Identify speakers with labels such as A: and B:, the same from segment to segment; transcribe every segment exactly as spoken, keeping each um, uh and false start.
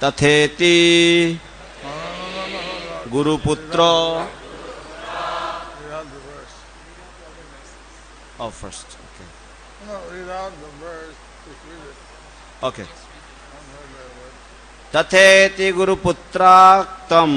A: tatheti guruputra. Oh, first. Okay.
B: No, read out the verse. Just read it.
A: Okay. Tatheti guruputraktam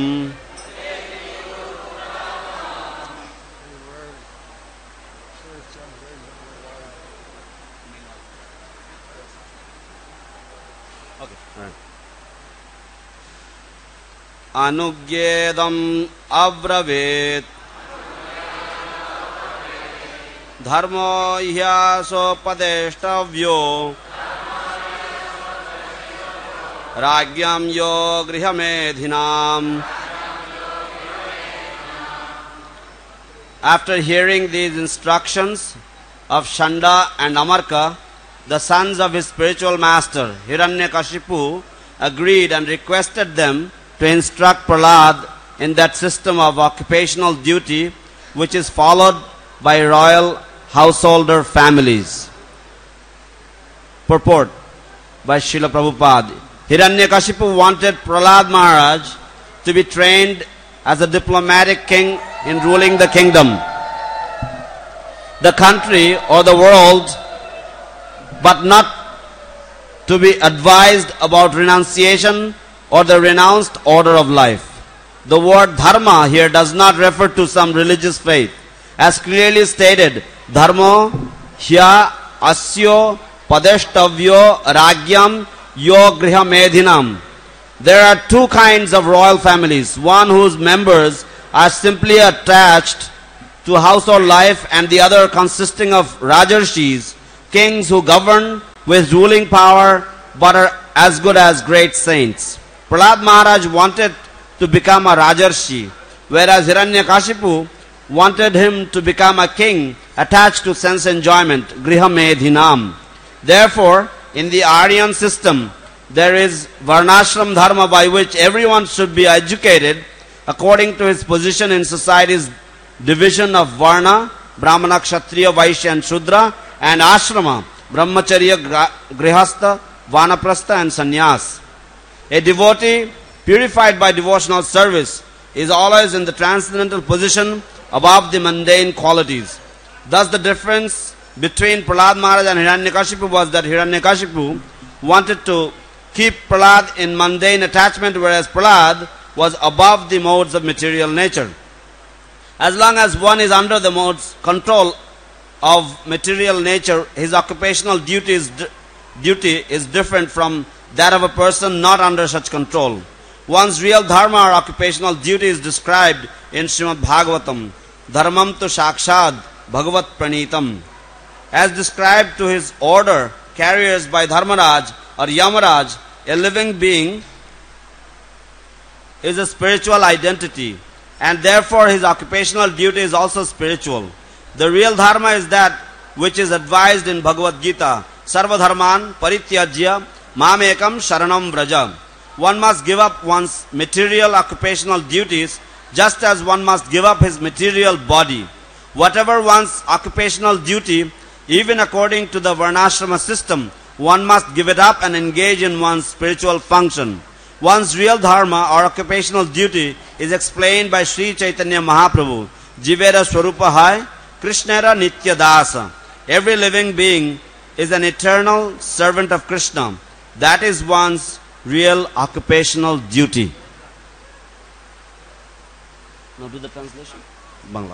A: anugyedam abravet dharmo hyaso padeshtavyo Ragyam yo grihamedhinam. After hearing these instructions of Shanda and Amarka, the sons of his spiritual master Hiranyakashipu agreed and requested them to instruct Prahlad in that system of occupational duty which is followed by royal householder families. Purport by Srila Prabhupada. Hiranyakashipu wanted Prahlad Maharaj to be trained as a diplomatic king in ruling the kingdom, the country or the world, but not to be advised about renunciation or the renounced order of life. The word dharma here does not refer to some religious faith. As clearly stated, dharma hya asyo padeshtavyo ragyam yo grihamedhinam. There are two kinds of royal families, one whose members are simply attached to household life and the other consisting of rajarshis, kings who govern with ruling power but are as good as great saints. Prahlad Maharaj wanted to become a rajarshi, whereas Hiranyakashipu wanted him to become a king attached to sense enjoyment, grihamedhinam. Therefore, in the Aryan system, there is varnashram dharma by which everyone should be educated according to his position in society's division of varna, brahmana, kshatriya, vaishya and shudra, and ashrama, brahmacharya, grihastha, vanaprastha and sannyas. A devotee purified by devotional service is always in the transcendental position above the mundane qualities. Thus the difference between Prahlad Maharaj and Hiranyakashipu was that Hiranyakashipu wanted to keep Prahlad in mundane attachment, whereas Prahlad was above the modes of material nature. As long as one is under the modes control of material nature, his occupational duty is, duty is different from that of a person not under such control. One's real dharma or occupational duty is described in Srimad Bhagavatam, Dharmam tu Shakshad Bhagavat Pranitam. As described to his order carriers by Dharmaraj or Yamaraj, a living being is a spiritual identity, and therefore his occupational duty is also spiritual. The real dharma is that which is advised in Bhagavad Gita, Sarva Dharman Parityajya Mamekam Sharanam Vraja. One must give up one's material occupational duties just as one must give up his material body. Whatever one's occupational duty, even according to the Varnashrama system, one must give it up and engage in one's spiritual function. One's real dharma or occupational duty is explained by Sri Chaitanya Mahaprabhu. Jivera Swarupa Hai, Krishnera Nitya Dasa. Every living being is an eternal servant of Krishna. That is one's real occupational duty. Now do the translation. Bangla.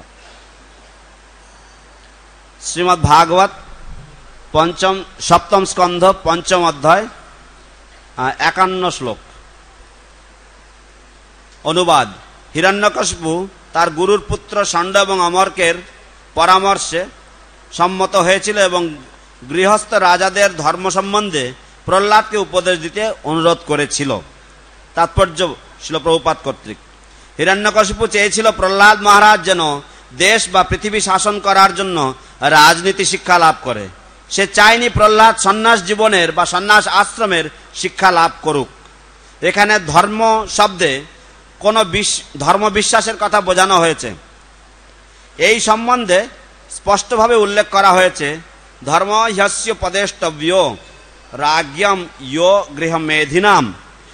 A: Srimad Bhagavat, Pancham, Shaptam Skandha, Pancham Adhyay, Ekanno Shlok. অনুবাদ হিরণ্যকশিপু তার গুরুর পুত্র ষণ্ড এবং অমর্কের পরামর্শে সম্মত হয়েছিল এবং গৃহস্থ রাজাদের ধর্ম সম্বন্ধে প্রহ্লাদকে উপদেশ দিতে অনুরোধ করেছিল। তাৎপর্য শিল প্রভুপাদ কর্তৃক। হিরণ্যকশিপু চেয়েছিল প্রহ্লাদ মহারাজ যেন দেশ বা পৃথিবী শাসন করার জন্য রাজনীতি শিক্ষা লাভ করে। সে চায়নি প্রহ্লাদ সন্ন্যাস জীবনের বা সন্ন্যাস আশ্রমের শিক্ষা লাভ করুক। এখানে ধর্ম শব্দে কোন ধর্ম বিশ্বাসের কথা বোঝানো হয়েছে। এই সম্বন্ধে স্পষ্টভাবে উল্লেখ করা হয়েছে, ধর্ম হ্যস্য পদেষ্টব্য রাজ্ঞম ইয়ো গৃহমেধিনাম।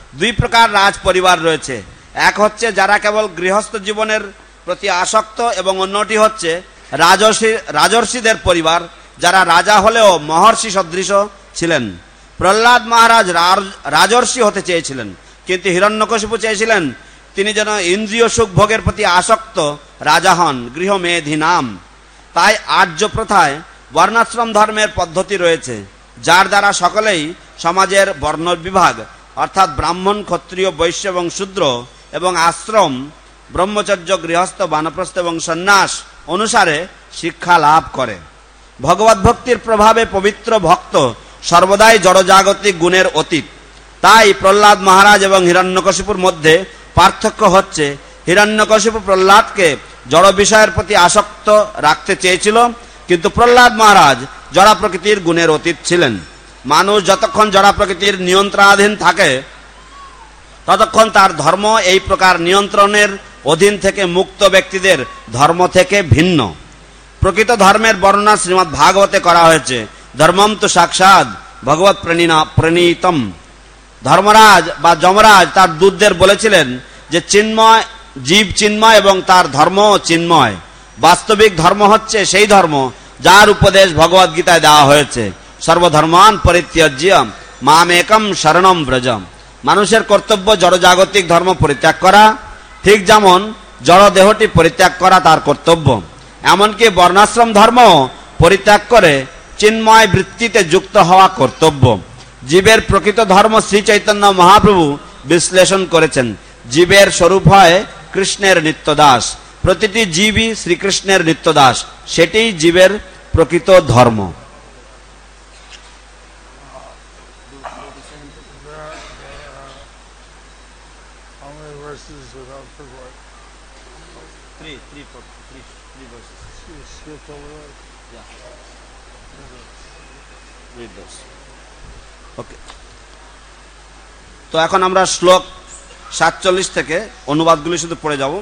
A: দুই প্রকার রাজ পরিবার রয়েছে। এক হচ্ছে যারা কেবল গৃহস্থ জীবনের প্রতি আসক্ত এবং অন্যটি হচ্ছে রাজর্ষি রাজর্ষিদের পরিবার, যারা রাজা হলেও মহর্ষি সদৃশ ছিলেন। প্রহ্লাদ মহারাজ রাজর্ষি হতে চেয়েছিলেন, কিন্তু হিরণ্যকশিপু চেয়েছিলেন তিনি যেন ইন্দ্রিয় সুখ ভোগের প্রতি আসক্ত রাজা হন, গৃহমেধি নাম। তাই আর্য প্রথায় বর্ণাশ্রম ধর্মের পদ্ধতি রয়েছে, যার দ্বারা সকলেই সমাজের বর্ণ বিভাগ অর্থাৎ ব্রাহ্মণ, ক্ষত্রিয়, বৈশ্য এবং শূদ্র এবং আশ্রম ব্রহ্মচর্য, গৃহস্থ, বানপ্রস্থ এবং সন্ন্যাস অনুসারে শিক্ষা লাভ করে। ভগবত ভক্তির প্রভাবে পবিত্র ভক্ত সর্বদাই জড়জাগতিক গুণের অতীত। তাই প্রহ্লাদ মহারাজ এবং হিরণ্যকশিপুর মধ্যে পার্থক্য হচ্ছে হিরণ্যকশিপু প্রহ্লাদকে জড় বিষয়ের প্রতি আসক্ত রাখতে চেয়েছিল, কিন্তু প্রহ্লাদ মহারাজ জড়া প্রকৃতির গুণের অতীত ছিলেন। মানুষ যতক্ষণ জড়া প্রকৃতির নিয়ন্ত্রণাধীন থাকে ততক্ষণ তার ধর্ম এই প্রকার নিয়ন্ত্রণের অধীন থেকে মুক্ত ব্যক্তিদের ধর্ম থেকে ভিন্ন। প্রকৃত ধর্মের বর্ণনা শ্রীমদ্ ভাগবতে করা হয়েছে। ধর্মম তো সাক্ষাৎ ভগবত প্রণীতম। ধর্মরাজ বা যমরাজ তার দূতদের বলেছিলেন যে চিন্ময় জীব চিন্ময় এবং তার ধর্ম চিন্ময়। বাস্তবিক ধর্ম হচ্ছে সেই ধর্ম যার উপদেশ ভগবত গীতায় দেওয়া হয়েছে। সর্বধর্মান পরিত্যাজ্য মামেকম শরণম ব্রজ। মানুষের কর্তব্য জড়জাগতিক ধর্ম পরিত্যাগ করা, ঠিক যেমন জড় দেহটি পরিত্যাগ করা তার কর্তব্য। এমনকি বর্ণাশ্রম ধর্ম পরিত্যাগ করে চিন্ময় বৃত্তিতে যুক্ত হওয়া কর্তব্য। জীবের প্রকৃত ধর্ম শ্রী চৈতন্য মহাপ্রভু বিশ্লেষণ করেছেন। জীবের স্বরূপ হয় কৃষ্ণের নিত্যদাস। প্রতিটি জীবই শ্রীকৃষ্ণের নিত্যদাস, সেটিই জীবের প্রকৃত ধর্ম। তো এখন আমরা শ্লোক সাতচল্লিশ থেকে অনুবাদগুলি শুধু পড়ে যাব।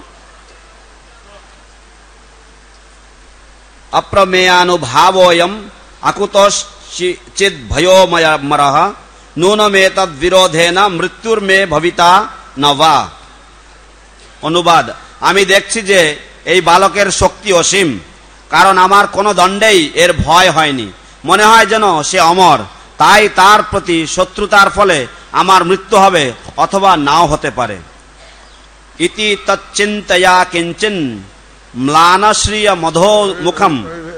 A: অপ্রমেয়ানুভাবোয়ম আকুতশ্চিদ ভয়োমরঃ নূনমেতদ বিরোধেন মৃত্যুর মে ভবিতা নবা। অনুবাদ: আমি দেখছি যে এই বালকের শক্তি অসীম, কারণ আমার কোনো দণ্ডেই এর ভয় হয়নি। মনে হয় যেন সে অমর, তাই তার প্রতি শত্রুতার ফলে আমার মৃত্যু হবে অথবা নাও হতে পারে। ইতি তচ্চিন্তয়া কিঞ্চিন ম্লানশ্রিয় মধো মুখম।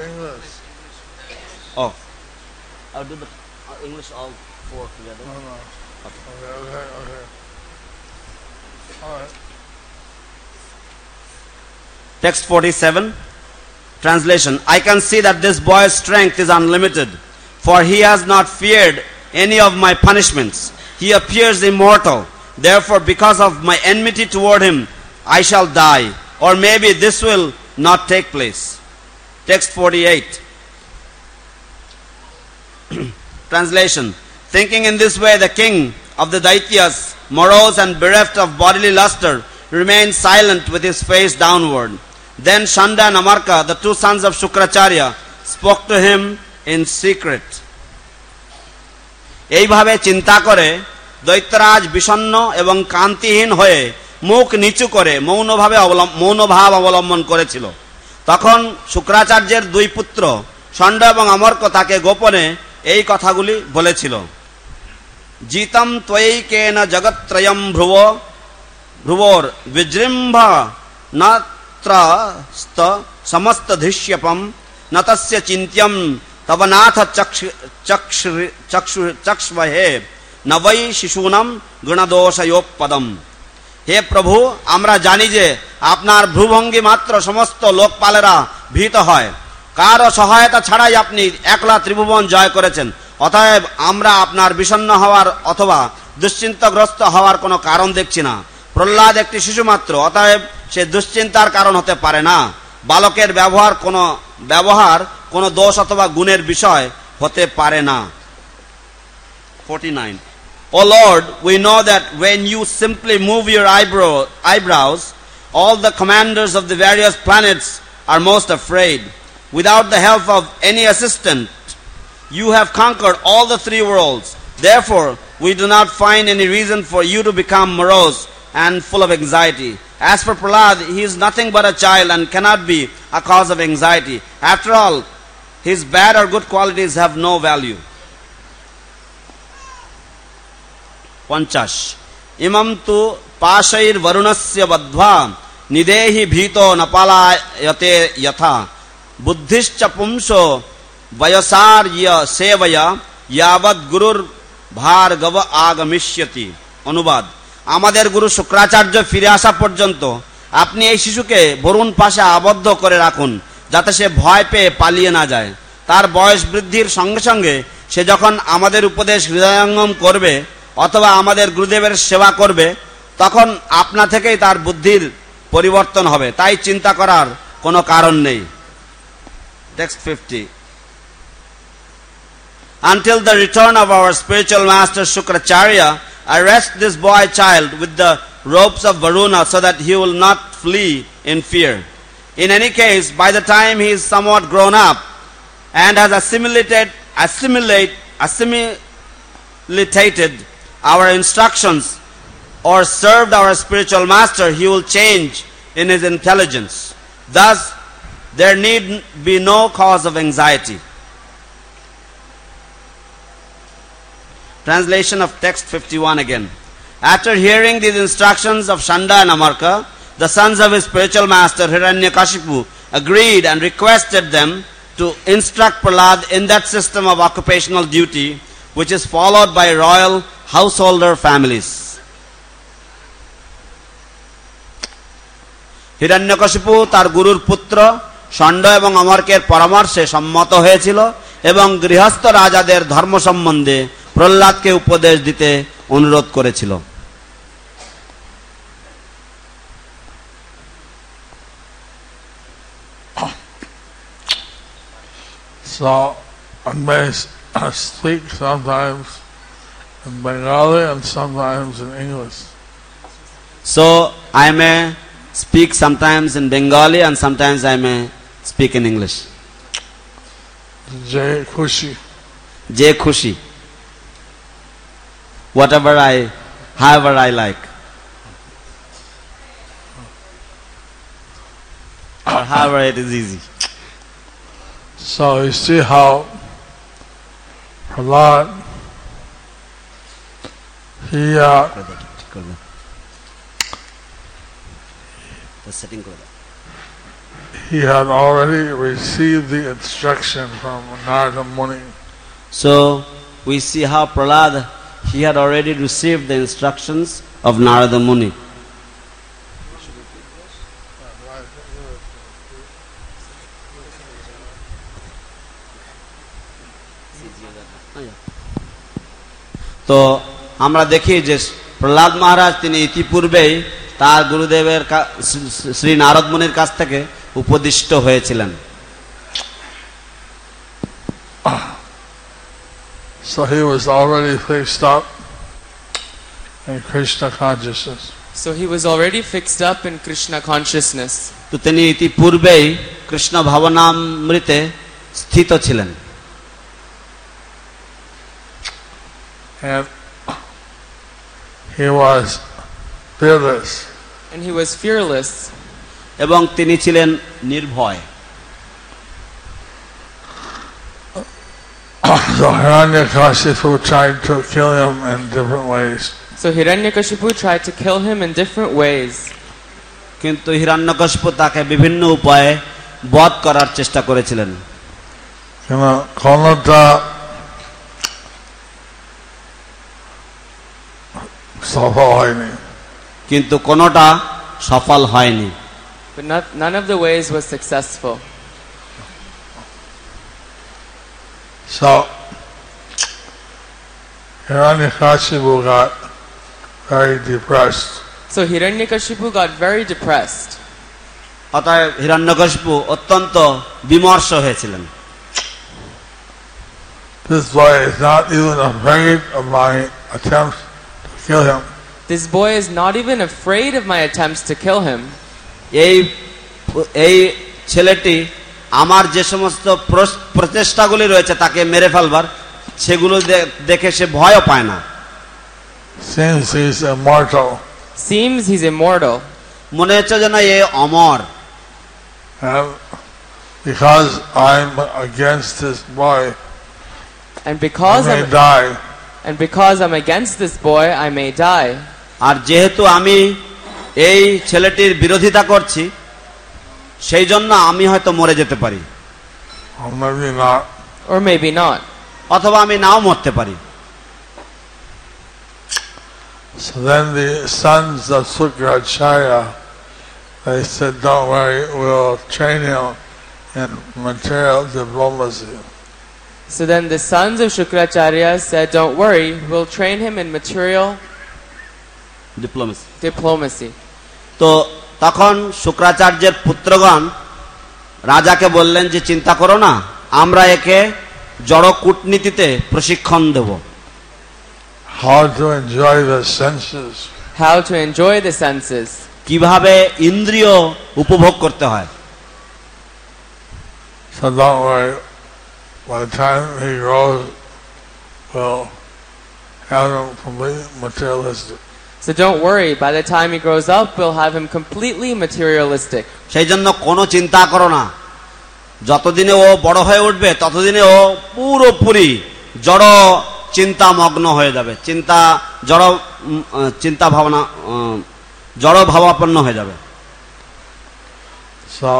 A: ও I'll do the English all four together.
B: No, no. Okay, okay, okay. All right.
A: Text forty-seven. Translation: I can see that this boy's strength is unlimited, for he has not feared any of my punishments. He appears immortal. Therefore, because of my enmity toward him, I shall die. Or maybe this will not take place. Text forty-eight. Translation: thinking in this way, the king of the Daityas, morose and bereft of bodily luster, remained silent with his face downward. Then Shanda and Amarka, the two sons of Shukracharya, spoke to him in secret. এইভাবে চিন্তা করে দৈত্যরাজ বিষণ্ণ এবং কান্তিহীন হয়ে মুখ নিচু করে মৌনভাবে মৌনভাব অবলম্বন করেছিল। তখন শুক্রাচার্যের দুই পুত্র ষণ্ড এবং অমর্ক তাকে গোপনে এই কথাগুলি বলেছিল। জিতম ত্বয়ৈকেন জগত্রয়ম ভ্রুব ভ্রুবোর বিজৃম্ভ নত্রস্ত সমস্ত ধৃষ্যপম নতস্য চিন্ত্যম তব নাথ চক্ষ্মহে নবৈ শিশুনাম গুণদোষয়োপদম। হে প্রভু, আমরা জানি যে আপনার ভ্রুভঙ্গি মাত্র সমস্ত লোকপালেরা ভীত হয়। কারও সহায়তা ছাড়াই আপনি একলা ত্রিভুবন জয় করেছেন। অতএব আমরা আপনার বিষণ্ণ হওয়ার অথবা দুশ্চিন্তাগ্রস্ত হওয়ার কোনো কারণ দেখছি না। প্রহ্লাদ একটি শিশু মাত্র, অতএব সে দুশ্চিন্তার কারণ হতে পারে না। বালকের ব্যবহার কোনো ব্যবহার কোনো দোষ অথবা গুণের বিষয় হতে পারে না। forty-nine. O Lord, we know that when you simply move your eyebrow, eyebrows, all the commanders of the various planets are most afraid. Without the help of any assistant, you have conquered all the three worlds. Therefore, we do not find any reason for you to become morose and full of anxiety. As for Prahlad, he is nothing but a child and cannot be a cause of anxiety. After all, his bad or good qualities have no value. Panchash. Imam tu pashair varunasya vadva nidehi bhito napalayate yatha buddhischa pumso vayasarya sevaya yavat gurur ভার্গব আগমিষ্যতি। অনুবাদ: আমাদের গুরু শুক্রাচার্য ফিরে আসা পর্যন্ত আপনি এই শিশুকে বরুণ পাশে আবদ্ধ করে রাখুন, যাতে সে ভয় পেয়ে পালিয়ে না যায়। তার বয়স বৃদ্ধির সঙ্গে সঙ্গে সে যখন আমাদের উপদেশ হৃদয়ঙ্গম করবে অথবা আমাদের গুরুদেবের সেবা করবে, তখন আপনা থেকেই তার বুদ্ধির পরিবর্তন হবে, তাই চিন্তা করার কোনো কারণ নেই। Text fifty. Until the return of our spiritual master Shukracharya, arrest this boy child with the ropes of Varuna so that he will not flee in fear. In any case, by the time he is somewhat grown up and has assimilated, assimilate, assimilated our instructions or served our spiritual master, he will change in his intelligence. Thus, there need be no cause of anxiety. Translation of text fifty-one again. After hearing these instructions of Shanda and Amarka, the sons of his spiritual master Hiranyakashipu agreed and requested them to instruct Prahlad in that system of occupational duty which is followed by royal householder families. Hiranyakashipu তার গুরুর পুত্র ষণ্ড এবং অমর্কের পরামর্শে সম্মত হয়েছিল এবং গৃহস্থ রাজাদের ধর্ম সম্বন্ধে প্রহ্লাদকে উপদেশ দিতে অনুরোধ করেছিল।
B: So I may speak sometimes in Bengali and sometimes in English.
A: So I may speak sometimes in Bengali and sometimes I may speak in English.
B: Jai Khushi.
A: Jai Khushi. Whatever I, however I like. Or however it is easy.
B: So you see how Prahlad, he, uh, he had already received the instruction from Narada Muni.
A: So we see how Prahlad, he had already received the instructions of Narada Muni. তো আমরা দেখি যে প্রহ্লাদ মহারাজ তিনি ইতিপূর্বেই তার গুরুদেবের শ্রী নারদ মুনির কাছ থেকে উপদিষ্ট হয়েছিলেন।
B: So he was already fixed up in Krishna consciousness.
C: So he was already fixed up in Krishna consciousness.
A: তো তিনি ইতিপূর্বেই কৃষ্ণ ভাবনামৃতে স্থিত ছিলেন।
B: And he was fearless.
C: And he was fearless.
A: এবং তিনি ছিলেন নির্ভয়।
B: So Hiranyakashipu tried to kill him in different ways.
C: So Hiranyakashipu tried to kill him in different ways.
A: কিন্তু হিরণ্যকশিপু তাকে বিভিন্ন উপায়ে বধ করার চেষ্টা করেছিলেন।
B: কোনটা সফল হয়নি।
A: কিন্তু কোনটা সফল হয়নি।
C: But not, none of the ways was successful.
B: So Hiranyakashipu got very depressed.
C: So Hiranyakashipu got very depressed.
A: অতএব হিরণ্যকশিপু অত্যন্ত বিমর্ষ হয়েছিলেন।
B: This boy is not even afraid of my attempts to kill him.
C: This boy is not even afraid of my attempts to kill him.
A: এই এই ছেলেটি আমার যে সমস্ত প্রচেষ্টাগুলি রয়েছে তাকে মেরে ফেলবার, সেগুলো দেখে সে ভয়ও পায় না।
B: seems he's immortal.
C: Seems he's immortal.
A: মনে হচ্ছে যেন এ অমর।
B: And because I'm against this boy,
C: And because
B: I may
C: I'm,
B: die.
C: and because I'm against this boy, I may die.
A: আর যেহেতু আমি এই ছেলেটির বিরোধিতা করছি, সেই জন্য আমি হয়তো মরে যেতে পারি,
B: Or maybe not.
C: Or maybe not.
A: অথবা আমি নাও মরতে পারি।
B: So then the sons of Sukracharya, they said, don't worry, we'll train him in material diplomacy.
C: So then the sons of Shukracharya said, don't worry, we'll train him in material
A: diplomacy.
C: diplomacy.
A: তো তখন শুক্রাচার্যের পুত্রগণ রাজাকে বললেন যে চিন্তা করো না, আমরা একে জড় কূটনীতিতে প্রশিক্ষণ দেব।
B: How to enjoy the senses.
C: How to enjoy the senses.
A: কিভাবে ইন্দ্রিয় উপভোগ করতে হয়।
B: So don't worry, by the time he grows, we'll have him completely materialistic.
C: So don't worry, by the time he grows up, we'll have him completely materialistic.
A: সেই জন্য কোনো চিন্তা করো না, যতদিনে ও বড় হয়ে উঠবে ততদিনে ও পুরোপুরি জড় চিন্তা মগ্ন হয়ে যাবে, চিন্তা জড় চিন্তা ভাবনা জড় ভাবাপন্ন হয়ে যাবে।
B: So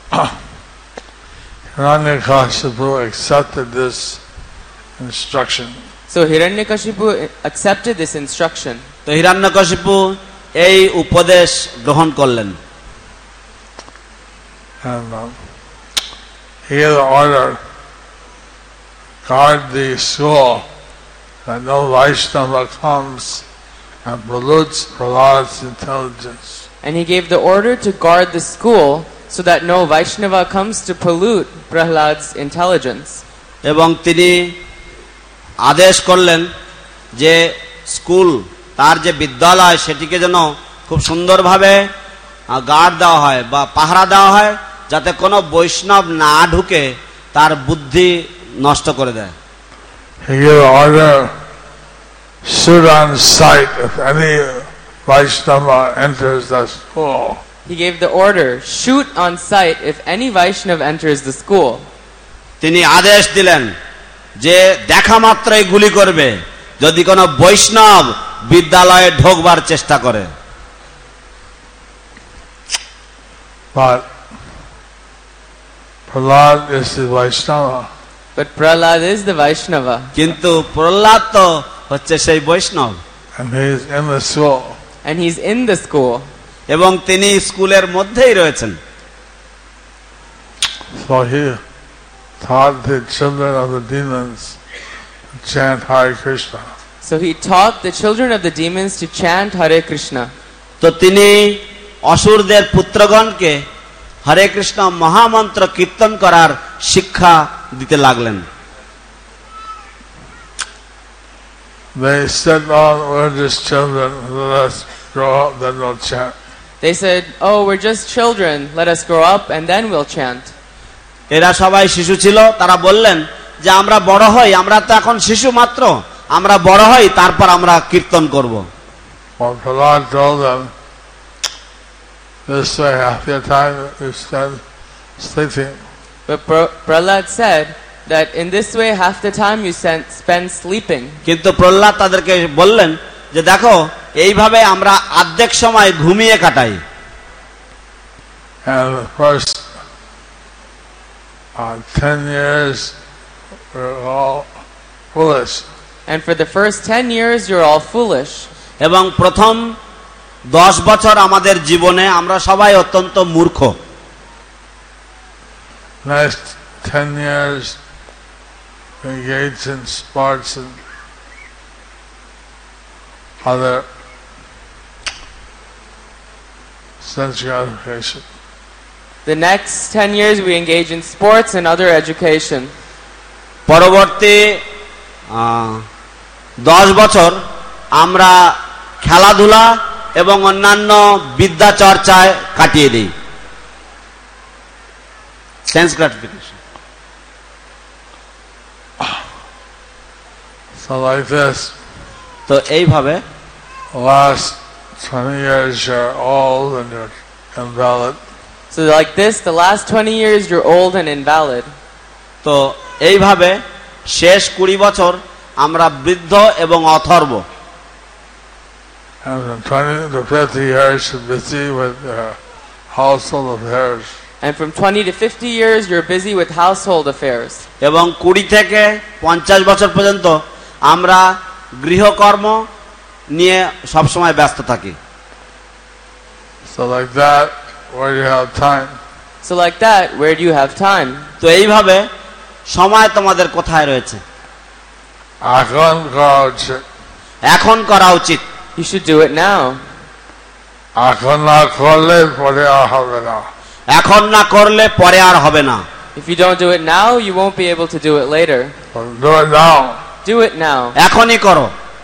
B: Hiranyakashipu accepted this instruction.
C: So Hiranyakashipu accepted this instruction.
A: তো হিরণ্যকশিপু এই উপদেশ গ্রহণ করলেন।
B: And um, he gave the order, guard the school, that no Vaishnava comes and pollutes Prahlad's intelligence.
C: And he gave the order to guard the school so that no Vaishnava comes to pollute Prahlad's intelligence.
A: এবং তিনি আদেশ করলেন যে school, তার যে বিদ্যালয়, সেটিকে যেন খুব সুন্দরভাবে গার্ড দেওয়া হয় বা পাহারা দেওয়া হয়, যাতে কোনো বৈষ্ণব না ঢুকে তার বুদ্ধি নষ্ট করে দেয়।
B: He gave order, shoot on sight if any Vaishnava enters the school.
C: He gave the order, shoot on sight if any Vaishnav enters the school.
A: তিনি আদেশ দিলেন যে দেখা মাত্রই গুলি করবে যদি কোনো বৈষ্ণব বিদ্যালয়ে ঢোকবার চেষ্টা করে।
B: But Prahlad is the Vaishnava.
C: But Prahlad is the Vaishnava.
A: কিন্তু প্রহ্লাদ তো হচ্ছে সেই বৈষ্ণব,
B: And he's in the school.
C: And he's in the school.
A: এবং তিনি স্কুলের মধ্যেই রয়েছেন।
B: So he taught the children of the demons to chant Hare Krishna.
C: So he taught the children of the demons to chant Hare Krishna.
A: তো তিনি অসুরদের পুত্রগণকে হরে কৃষ্ণ মহামন্ত্র কীর্তন করার শিক্ষা দিতে লাগলেন।
B: They said, "Oh, we're just children. Let us grow up, then we'll chant."
C: They said, oh, we're just children. Let us grow up and then we'll chant.
A: এরা সবাই শিশু ছিল, তারা বললেন যে আমরা বড় হই, আমরা তো এখন শিশু মাত্র, আমরা বড় হই তারপর আমরা কীর্তন করব।
B: Well, Prahlad told them, this way half the time you spend sleeping.
C: But Pra- Prahlad said that in this way half the time you spend, spend sleeping.
A: কিন্তু প্রহ্লাদ তাদেরকে বললেন যে দেখো, এইভাবে আমরা অর্ধেক সময় ঘুমিয়ে কাটাই।
B: And the first uh, ten years we're all foolish.
C: And for the first ten years you're all foolish.
A: এবং প্রথম দশ বছর আমাদের জীবনে আমরা সবাই অত্যন্ত মূর্খ।
B: Next ten years we engage in sports and other sense gratification.
C: The next ten years we engage in sports and other education.
A: পরবর্তী দশ বছর আমরা খেলাধুলা এবং অন্যান্য বিদ্যা চর্চায় কাটিয়ে দিই, sense gratification.
B: So like this,
A: তো এইভাবে
B: last twenty years you're old and you're invalid.
C: So like this, the last twenty years you're old and invalid.
A: তো এইভাবে শেষ কুড়ি বছর আমরা বৃদ্ধ এবং অথর্ব।
B: And from twenty to fifty years you're busy with your household affairs.
C: And from twenty to fifty years you're busy with household affairs.
A: এবং কুড়ি থেকে পঞ্চাশ বছর পর্যন্ত আমরা গৃহকর্ম নিয়ে সব সময় ব্যস্ত থাকি।
B: So like that, where do you have time?
C: So like that, where do you have time?
A: তো এইভাবে সময় তোমাদের কোথায় রয়েছে?
B: এখন করা উচিত।
A: এখন করা উচিত।
C: You should do it now.
B: এখন না করলে পরে আর হবে না।
A: এখন না করলে পরে আর হবে না।
C: If you don't do it now, you won't be able to do it later.
B: Do it now.
C: Do it now.
A: এখনই করো।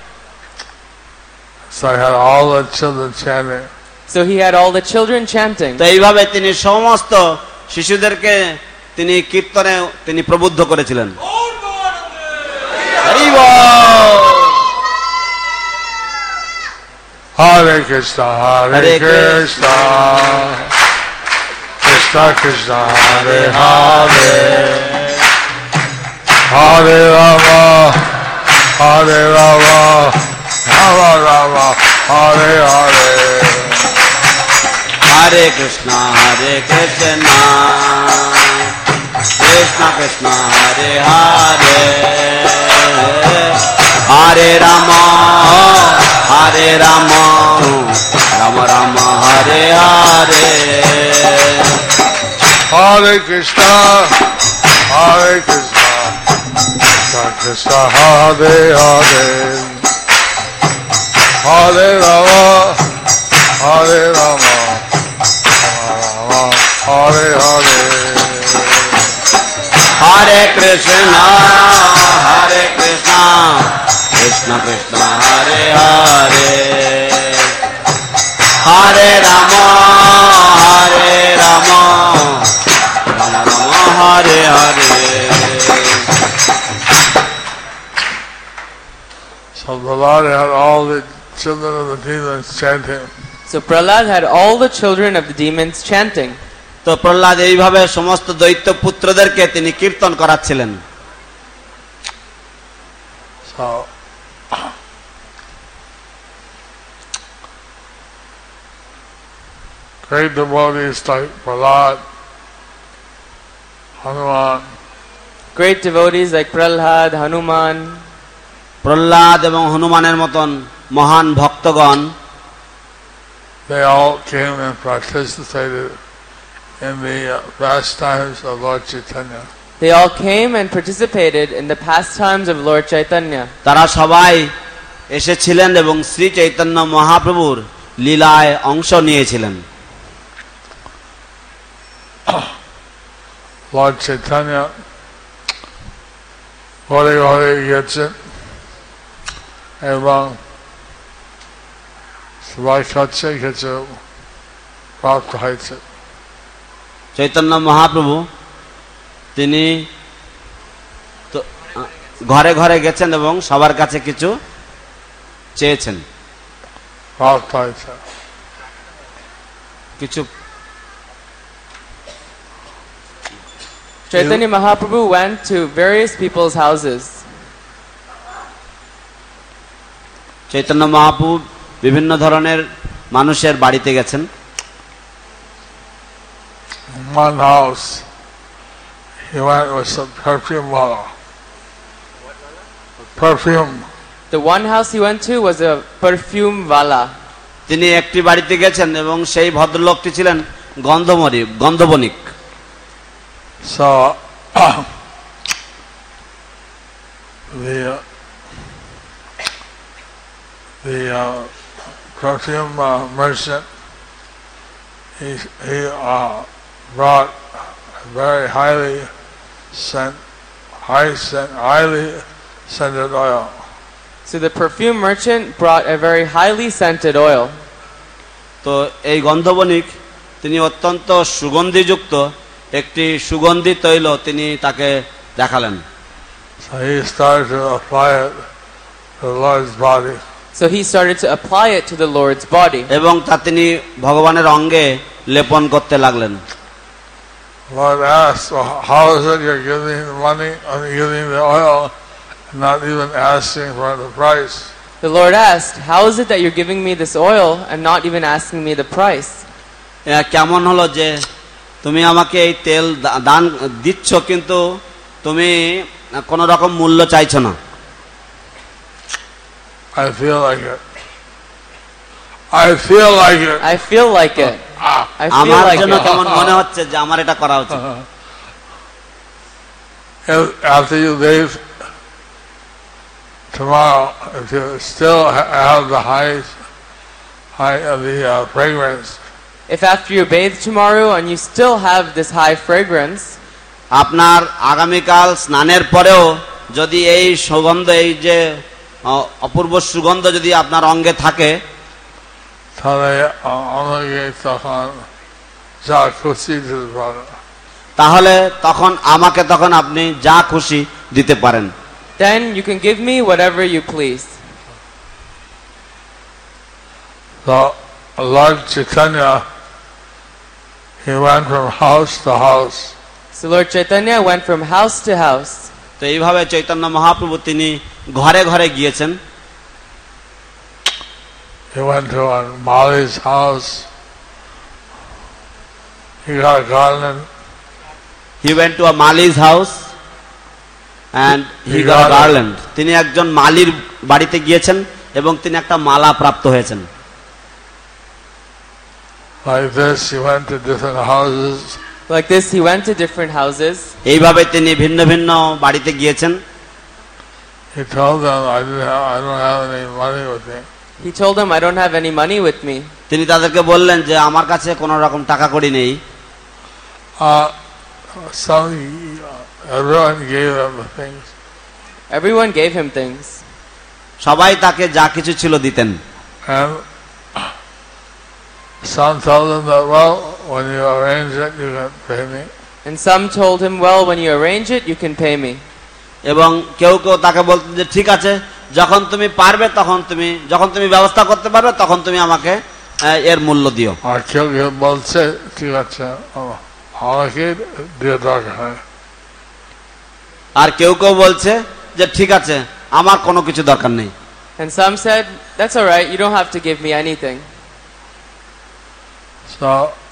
B: So I had all the children chanting.
C: So he had all the children chanting.
A: তো এইভাবে তিনি সমস্ত শিশুদেরকে তিনি কীর্তনে তিনি প্রবুদ্ধ করেছিলেন। হরি বল।
B: Hare Krishna, Hare Krishna, Krishna Krishna, Hare Hare, Hare Rama, Hare Rama, Rama Rama, Hare Hare.
A: Hare Krishna, Hare Krishna, Krishna Krishna, Hare Hare, Hare Rama, Hare Rama, Rama Rama, Hare Hare.
B: Hare Krishna, Hare Krishna, Krishna Krishna, Hare Hare, Hare Rama, Hare Rama, Rama Rama, Hare Hare.
A: Hare Krishna, Hare Krishna, Krishna Krishna, Hare Hare, Hare Rama, Hare Rama, Rama Rama, Hare Hare.
B: So the Lord had all the children of the demons chanting.
C: So Prahlad had all the children of the demons chanting.
A: তো প্রহ্লাদ এইভাবে সমস্ত দৈত্য পুত্রদেরকে তিনি কীর্তন করাচ্ছিলেন।
B: So great devotees like Prahlad, Hanuman,
C: Great devotees like Prahlad, Hanuman,
A: Prahlad এবং হনুমানের মতন মহান ভক্তগণ
B: they all came and participated in the uh, pastimes of Lord Chaitanya.
C: they all came and participated in the pastimes of Lord Chaitanya.
A: তারা সবাই এসেছিলেন এবং শ্রী চৈতন্য মহাপ্রভুর লীলায় অংশ নিয়েছিলেন।
B: Lord Chaitanya ঘরে ঘরে গিয়েছেন এবং সবাই খাচ্ছে কিছু প্রাপ্ত হয়েছে।
A: চৈতন্য মহাপ্রভু তিনি তো ঘরে ঘরে গেছেন এবং সবার কাছে কিছু চেয়েছেন,
B: প্রাপ্ত হয়েছে।
A: কিছু
C: Chaitanya Mahaprabhu went to various people's houses.
A: Chaitanya Mahaprabhu বিভিন্ন ধরনের মানুষের বাড়িতে গেছেন।
B: One house he went with some perfume wala. Perfume.
C: The one house he went to was a perfume wala.
A: তিনি একটি বাড়িতে গেছেন এবং সেই ভদ্রলোকটি ছিলেন গন্ধমরি গন্ধবণিক।
B: So uh, the uh, the uh, perfume uh, merchant he he uh, brought a very highly scent, high scent, highly scented oil.
C: So the perfume merchant brought a very highly scented oil.
A: তো এই গন্ধবণিক তিনি অত্যন্ত সুগন্ধিযুক্ত একটি সুগন্ধি তৈল তিনি তাকে দেখালেন।
B: So he started to apply it to the Lord's body.
C: So he started to apply it to the Lord's body.
A: এবং তা তিনি ভগবানের অঙ্গে লেপন করতে লাগলেন।
B: Lord asked, well, how is it you're giving the money and giving the oil and not even asking for the price?
C: The Lord asked, how is it that you're giving me this oil and not even asking me the price?
A: কেমন হলো যে তুমি আমাকে এই তেল দান দিচ্ছ কিন্তু তুমি কোন রকম মূল্য চাইছো না।
B: I feel like it. I feel like it.
C: I feel like it. I feel
A: আমার
C: like
A: জন্য
C: it.
A: কেমন মনে হচ্ছে যে আমার এটা করা উচিত।
B: After you bathe tomorrow, if you still have the high, high of the uh, fragrance.
C: If after you bathe tomorrow and you still have this high fragrance,
A: আপনার আগামীকাল স্নানের পরেও যদি এই সুগন্ধ এই যে অপূর্ব সুগন্ধ যদি আপনার অঙ্গে থাকে
B: তাহলে আমাকে তখন যা খুশি দিতে পারেন।
A: তাহলে তখন আমাকে তখন আপনি যা খুশি দিতে পারেন।
C: then you can give me whatever you please.
B: So Lord Chaitanya, he went from house to house.
C: So Lord Chaitanya went from house to house.
A: তো এইভাবে চৈতন্য মহাপ্রভু তিনি ঘরে ঘরে গিয়েছেন।
B: He went to a Mali's house. He got a garland.
A: He went to a Mali's house and he, he got, got a garland. তিনি একজন মালির বাড়িতে গিয়েছেন এবং তিনি একটা মালা প্রাপ্ত হয়েছেন।
B: Like this, he went to different houses.
C: Like this, he went to different houses.
A: এইভাবে তিনি ভিন্ন ভিন্ন বাড়িতে গিয়েছেন।
B: He told them, I don't have, I don't have any money with me.
C: He told them, I don't have any money with me.
A: তিনি তাদেরকে বললেন যে আমার কাছে কোনো রকম টাকা কড়ি নেই।
B: Uh, some, everyone gave him things.
C: Everyone gave him things.
A: সবাই তাকে যা কিছু ছিল দিতেন।
B: And some told him that, well, when you arrange it, you can pay me.
C: And some told him, well, when you arrange it, you can pay me.
A: এবং কেউ কেউ তাকে বলতেন যে ঠিক আছে, যখন তুমি পারবে তখন তুমি যখন তুমি ব্যবস্থা করতে পারবে তখন তুমি আমাকে এর মূল্য দিও।
B: আর কেউ কেউ বলছে ঠিক আছে আমাকে দিয়ে দরকার নেই।
A: আর কেউ কেউ বলছে যে ঠিক আছে আমার কোনো কিছু দরকার নেই।
C: And some said, that's all right, you don't have to give me anything.
B: So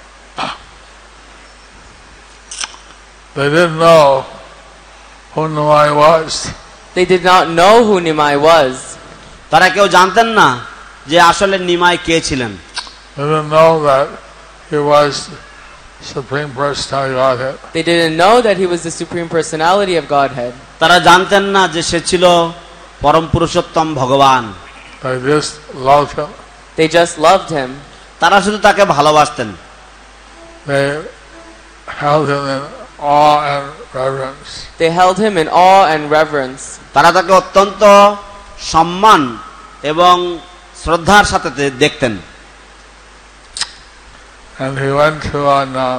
B: they didn't know who Nimai was.
C: They did not know who Nimai was.
A: তারা কেউ জানতেন না যে আসলে নিমাই কে ছিলেন।
B: They didn't know that he was Supreme Personality of Godhead.
C: They didn't know that he was the Supreme Personality of Godhead.
A: তারা জানতেন না যে সে ছিল পরম পুরুষোত্তম ভগবান।
B: They just loved him.
C: They just loved him.
A: তারা শুধু তাকে ভালোবাসতেন।
B: They held him in awe and reverence.
C: They held him in awe and reverence.
A: তারা তাকে অত্যন্ত সম্মান এবং শ্রদ্ধার সাথে দেখতেন।
B: And he went to an uh,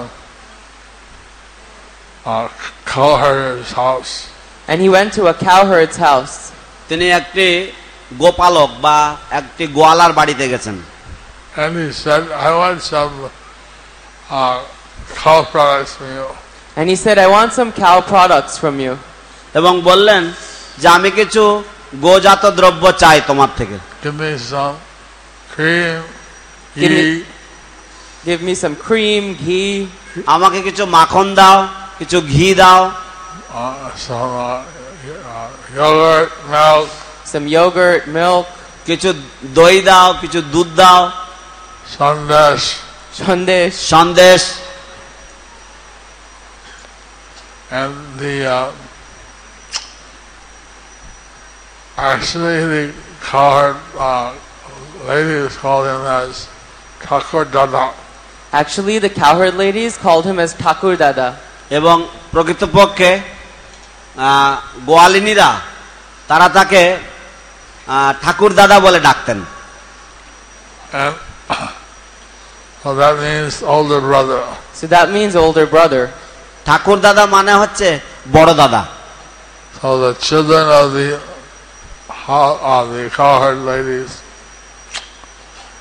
B: uh, cowherd's house.
C: And he went to a cowherd's house.
A: তিনি একটি গোপালক বা একটি গোয়ালার বাড়িতে গেছেন।
B: And he said, I want some uh, cow products from you.
C: And he said, I want some cow products from you.
A: এবং বললেন যে আমি কিছু গোজাত দ্রব্য চাই তোমার থেকে।
B: Give me some cream,
C: Give me,
B: ghee.
C: give me some cream, ghee.
A: আমাকে কিছু মাখন দাও, কিছু ঘি দাও।
B: Uh, some uh, uh, yogurt, milk.
C: Some yogurt, milk.
A: কিছু দই দাও, কিছু দুধ দাও।
B: Sandesh.
C: Sandesh.
A: Sandesh.
B: And the uh, actually the cowherd uh, ladies called him as Thakur Dada.
C: Actually, the cowherd ladies called him as Thakur Dada.
A: এবং প্রকৃতপক্ষে গোয়ালিনীরা তারা তাকে ঠাকুর দাদা বলে ডাকতেন।
B: And so that means older brother.
C: So that means older brother.
A: ঠাকুর দাদা মানে হচ্ছে বড় দাদা।
B: So the children of the of the cowherd ladies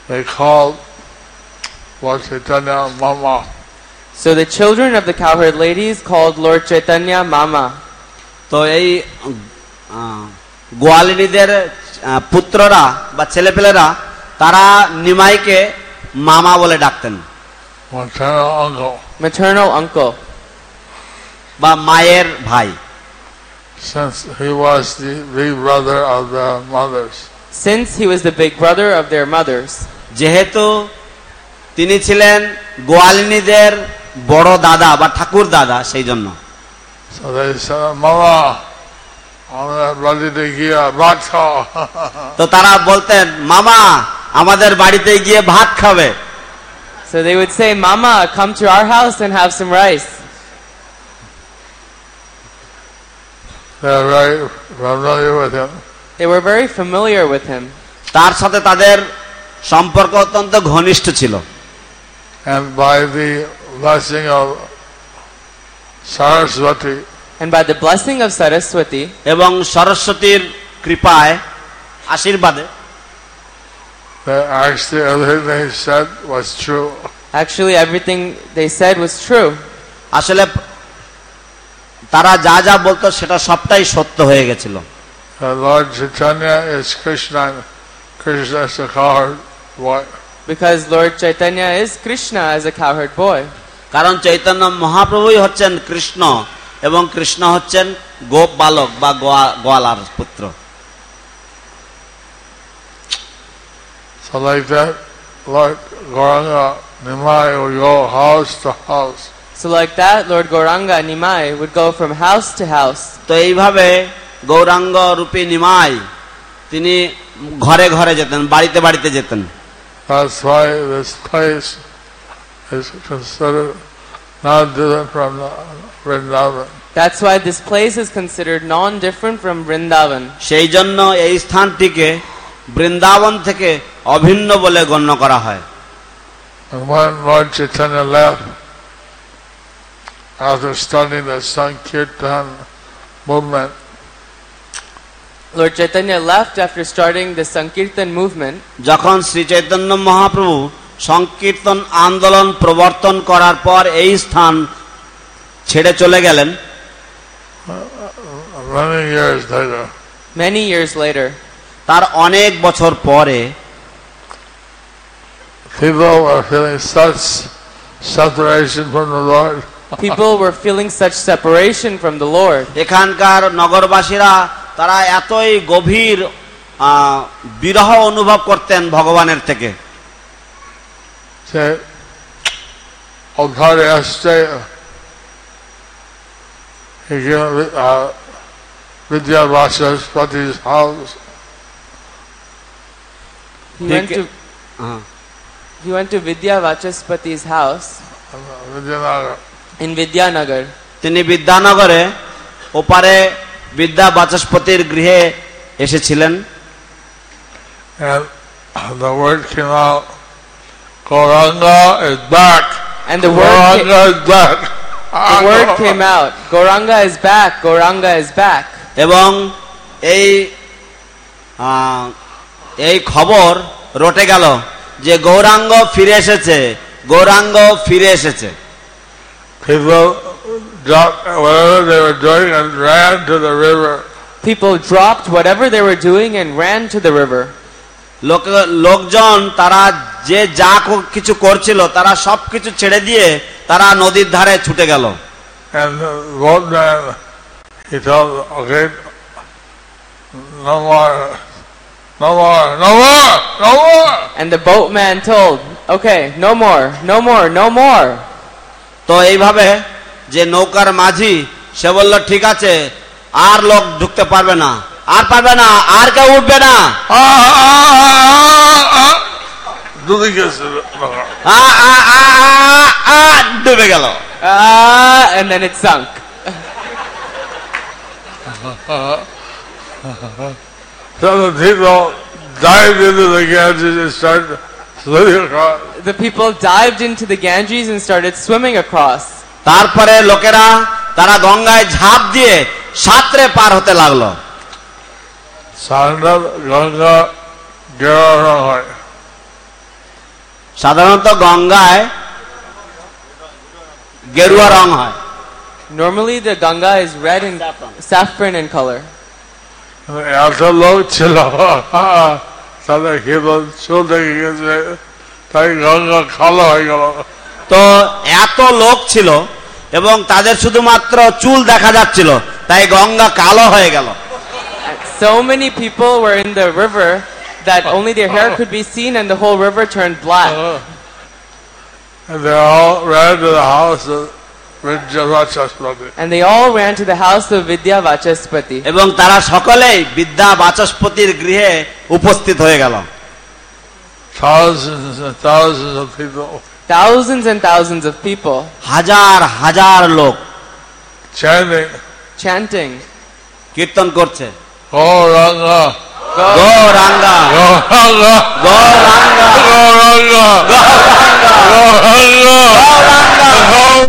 B: they called Lord Chaitanya Mama.
C: So the children of the cowherd ladies called Lord Chaitanya Mama.
A: তো এই গোয়ালিনীদের পুত্ররা বা ছেলেপেলেরা তারা নিমাইকে মামা বলে ডাকতেন,
B: maternal uncle.
C: Maternal uncle.
A: বা মায়ের ভাই,
B: Since he was the big brother of the mothers.
C: Since he was the big brother of their mothers.
A: যেহেতু তিনি ছিলেন গোয়ালিনীদের বড় দাদা বা ঠাকুর দাদা, সেই জন্য
B: So they said, Mama, আমরা বাড়িতে গিয়ে ভাত খাও।
A: তো তারা বলতেন, মামা আমাদের বাড়িতে গিয়ে ভাত খাবে।
C: So they would say, Mama, come to our house and have some rice.
B: They were very familiar with him.
C: They were very familiar with him.
A: তার সাথে তাদের সম্পর্ক অত্যন্ত ঘনিষ্ঠ ছিল।
B: And by the blessing of Saraswati,
C: And by the blessing of Saraswati,
A: এবং সরস্বতীর কৃপায় আশীর্বাদে,
B: that actually everything they said was true.
C: actually everything they said was true.
A: আসলে তারা যা যা বলতো সেটা সবটাই সত্য হয়ে গেছিল।
B: The Lord Chaitanya is Krishna, and Krishna is a cowherd boy.
C: Because Lord Chaitanya is Krishna as a cowherd boy.
A: কারণ চৈতন্য মহাপ্রভুই হচ্ছেন কৃষ্ণ এবং কৃষ্ণ হচ্ছেন গোপ বালক বা গোয়ালার পুত্র।
B: So like that, Lord Gauranga Nimai would go house to house.
C: So like that, Lord Gauranga Nimai would go from house to house.
A: তো এইভাবে গৌরাঙ্গ রূপী নিমাই তিনি ঘরে ঘরে যেতেন, বাড়িতে বাড়িতে যেতেন।
B: That's why this place is considered not different from Vrindavan.
C: That's why this place is considered non-different from Vrindavan.
A: সেই জন্য এই স্থানটিকে বৃন্দাবন থেকে অভিন্ন বলে গণ্য করা হয়।
B: And when Lord Chaitanya left, after starting the Sankirtan movement,
C: Lord Chaitanya left after starting the Sankirtan movement.
A: যখন শ্রী চৈতন্য মহাপ্রভু সংকীর্তন আন্দোলন প্রবর্তন করার পর এই স্থান ছেড়ে চলে গেলেন,
B: many years later,
C: Many years later,
A: তার অনেক বছর পরে
B: people were feeling such separation from the Lord.
C: people were feeling such separation from the Lord.
A: এখানকার নগরবাসীরা তারা এতই গভীর আহ, বিরহ অনুভব করতেন ভগবানের থেকে।
B: Say, Oghare Este, he came to uh, Vidya Vachaspati's house.
C: He
A: He
C: went
A: ca-
C: to
A: ah,
C: he went to Vidya Vachaspati's house
B: uh, Vidyanagar.
C: in Vidyanagar.
A: তিনি বিদ্যানগরে ওপারে বিদ্যা বাচস্পতির গৃহে এসেছিলেন।
B: And the word came out, Gauranga is back.
C: And the word ca-
B: Gauranga is back.
C: the word came out. Gauranga is back. Gauranga is back.
A: এবং এই আহ, এই খবর রটে গেল যে গৌরাঙ্গ ফিরে এসেছে, গৌরাঙ্গ ফিরে এসেছে।
B: People dropped whatever they were doing and ran to the river.
C: People dropped whatever they were doing and ran to the river.
A: লোক লোকজন তারা যে যা কো- কিছু করছিল তারা সবকিছু ছেড়ে দিয়ে তারা নদীর ধারে ছুটে গেল।
B: And the boatman, he told, okay, no more, no more, no more, no more.
C: And the boatman told, okay, no more, no more, no more.
A: তো এইভাবে যে নৌকার মাঝি সে বলল, ঠিক আছে, আর লোক ঢুকতে পারবে না, আর পারবে না, আর কেউ উঠবে না।
B: Ah, ah, ah, ah. Do they get it?
A: আ, আ, আ, আ, আ, ডুবে গেল।
C: Ah, and then it sunk.
B: So the people dived into the Ganges and started swimming across.
C: The people dived into the Ganges and started swimming across.
A: তারপরে লোকেরা তারা গঙ্গায় ঝাঁপ দিয়ে সাঁতরে পার হতে লাগলো।
B: Sandal Ganga Gera
A: সাধারণত গঙ্গায় গেরুয়া রং হয়।
C: Normally the Ganga is red and saffron in color.
B: এত লোক ছিল তাদের কেবল চুল দেখে গেছে, তাই গঙ্গা কালো হয়ে গেল।
A: তো এত লোক ছিল এবং তাদের শুধুমাত্র চুল দেখা যাচ্ছিল, তাই গঙ্গা কালো হয়ে গেল।
C: So many people were in the river that only their hair could be seen and the whole river turned black.
B: And they all ran to the house of Vidya Vachaspati.
C: And they all ran to the house of Vidya Vachaspati.
A: এবং তারা সকলেই বিদ্যা বাচস্পতির গৃহে উপস্থিত হয়ে গেল।
B: Thousands and thousands of people.
C: Thousands and thousands of people.
A: হাজার হাজার লোক
B: Chanting.
C: Chanting.
A: কীর্তন করছে।
B: Gauranga.
A: Gauranga
B: Gauranga.
A: Gauranga
B: Gauranga.
A: Gauranga
B: Gauranga.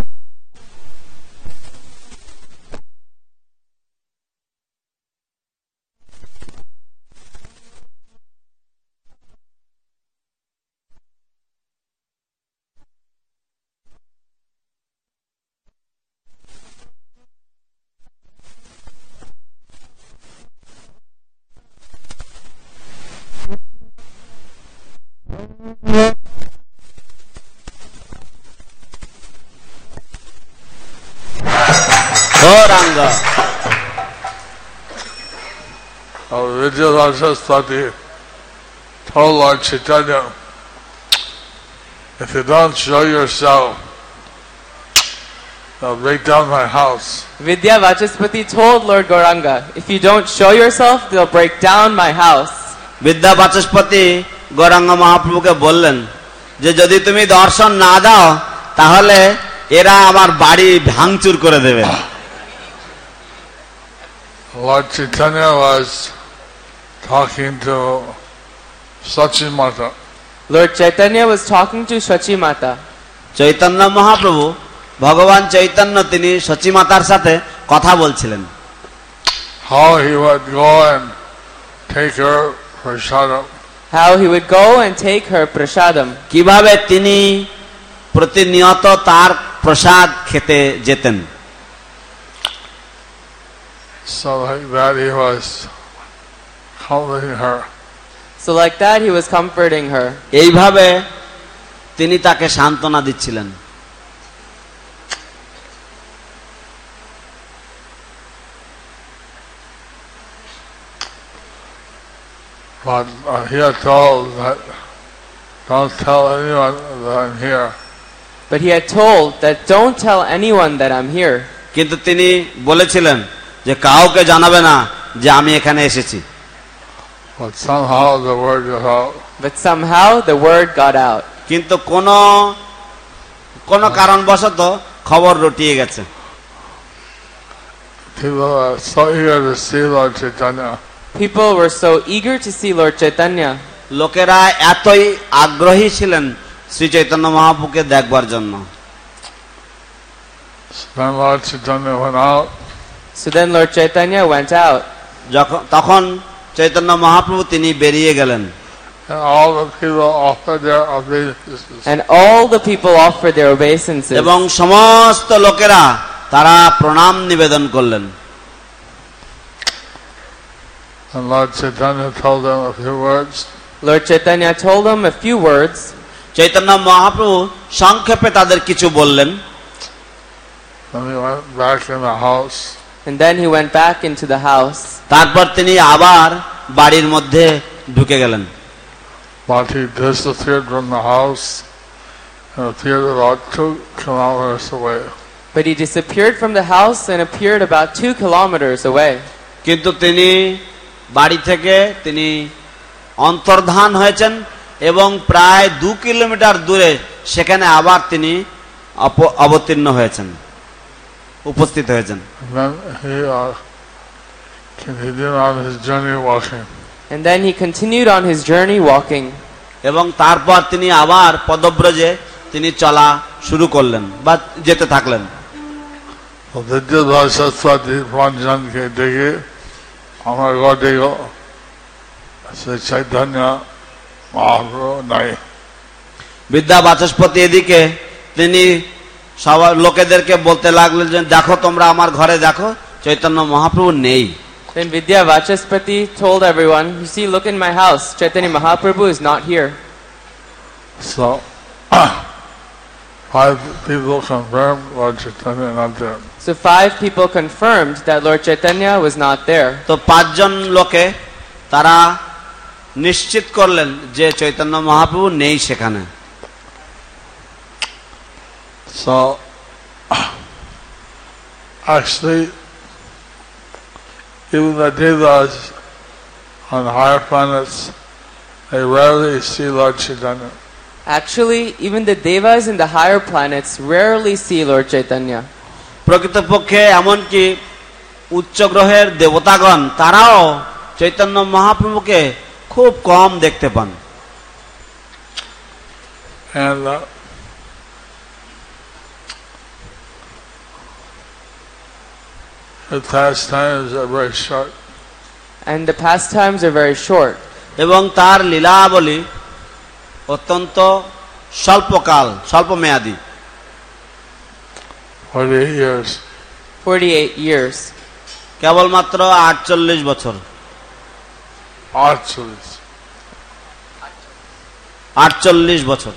A: Gauranga.
B: Oh, Vidya Vachaspati told Lord Chaitanya, if you don't show yourself, they'll break down my house.
C: Vidya Vachaspati told Lord Gauranga, if you don't show yourself, they'll break down my house.
A: বিদ্যা বাচস্পতি গৌরাঙ্গ মহাপ্রভুকে বললেন যে যদি তুমি দর্শন না দাও তাহলে এরা আমার বাড়ি ভাঙচুর করে দেবে।
B: Lord Chaitanya was talking to Sachi Mata.
C: Lord Chaitanya was talking to Shachi Mata.
A: Chaitanya Mahaprabhu ভগবান চৈতন্য তিনি সচিমাতার সাথে কথা বলছিলেন।
B: How he would go and take her prasadam.
C: How he would go and take her prasadam.
A: কিভাবে তিনি প্রতিনিয়ত তার প্রসাদ খেতে যেতেন।
B: So like that he was comforting her.
C: So like that he was comforting her.
A: এইভাবে তিনি তাকে সান্ত্বনা দিচ্ছিলেন।
B: But uh, he had told that don't tell anyone that I'm here.
C: But he had told that don't tell anyone that I'm here.
A: কিন্তু তিনি বলেছিলেন যে কাউকে জানাবে না যে আমি এখানে এসেছি।
B: But somehow the word got out.
C: But somehow the word got out.
A: কিন্তু কোন কোন কারণবশত খবর রটিয়ে গেছে।
B: People are so eager to see Lord Chaitanya.
C: People were so eager to see Lord Chaitanya.
A: লোকেরা এতই আগ্রহী ছিলেন শ্রী চৈতন্য মহাপ্রভুকে দেখবার জন্য।
B: Then Lord Chaitanya went out.
C: So then Lord Chaitanya went out.
A: যখন তখন চৈতন্য মহাপ্রভু তিনি বেরিয়ে গেলেন।
B: And all the people offered their obeisances.
C: And all the people offered their obeisances.
A: এবং সমস্ত লোকেরা তারা প্রণাম নিবেদন করলেন।
B: And Lord Chaitanya told them a few words.
C: Lord Chaitanya told them a few words.
A: Chaitanya Mahaprabhu সংক্ষেপে তাদের কিছু বললেন।
B: Then he went back in the house.
C: And then he went back into the house.
A: তারপর তিনি আবার বাড়ির মধ্যে ঢুকে গেলেন।
B: But he disappeared from the house and appeared about two kilometers away.
C: But he disappeared from the house and appeared about two kilometers away.
A: কিন্তু তিনি বাড়ি থেকে তিনি অন্তর্ধান হয়েছেন এবং প্রায় দু কিলোমিটার দূরে সেখানে আবার তিনি অবতীর্ণ হয়েছেন, উপস্থিত হয়েছেন।
B: Then he uh, continued on his journey walking.
C: And then he continued on his journey walking.
A: এবং তারপর তিনি আবার পদব্রজে তিনি চলা শুরু করলেন বা যেতে থাকলেন।
B: Vidya Vachaspati Pranjanke Dege Amar Godego Sri Chaitanya Mahaprabhu Nai.
A: বিদ্যা বাচস্পতি এদিকে তিনি সবার লোকেদেরকে বলতে লাগলেন যে দেখো তোমরা আমার ঘরে দেখো চৈতন্য মহাপ্রভু নেই।
C: Then Vidya Vachaspati told everyone, you see, look in my house, Chaitanya Mahaprabhu is not here.
B: So five people confirmed Lord Chaitanya not there.
C: So five people confirmed that Lord Chaitanya was not there.
A: তো পাঁচজন লোকে তারা নিশ্চিত করলেন যে চৈতন্য মহাপ্রভু নেই সেখানে।
B: So actually even the devas on higher planets, they rarely see Lord Chaitanya.
C: Actually, even the devas in the higher planets rarely see Lord Chaitanya.
A: প্রকৃতপক্ষে এমনকি উচ্চ গ্রহের দেবতাগণ তারাও চৈতন্য মহাপ্রভুকে খুব কম দেখতে পান।
B: And uh, the pastimes are very short.
C: And the pastimes are very short.
A: এবং তার লীলাবলী অত্যন্ত স্বল্পকাল স্বল্পমেয়াদী।
B: forty-eight years.
C: forty-eight years.
A: কেবলমাত্র আটচল্লিশ বছর।
B: আটচল্লিশ
A: আটচল্লিশ বছর।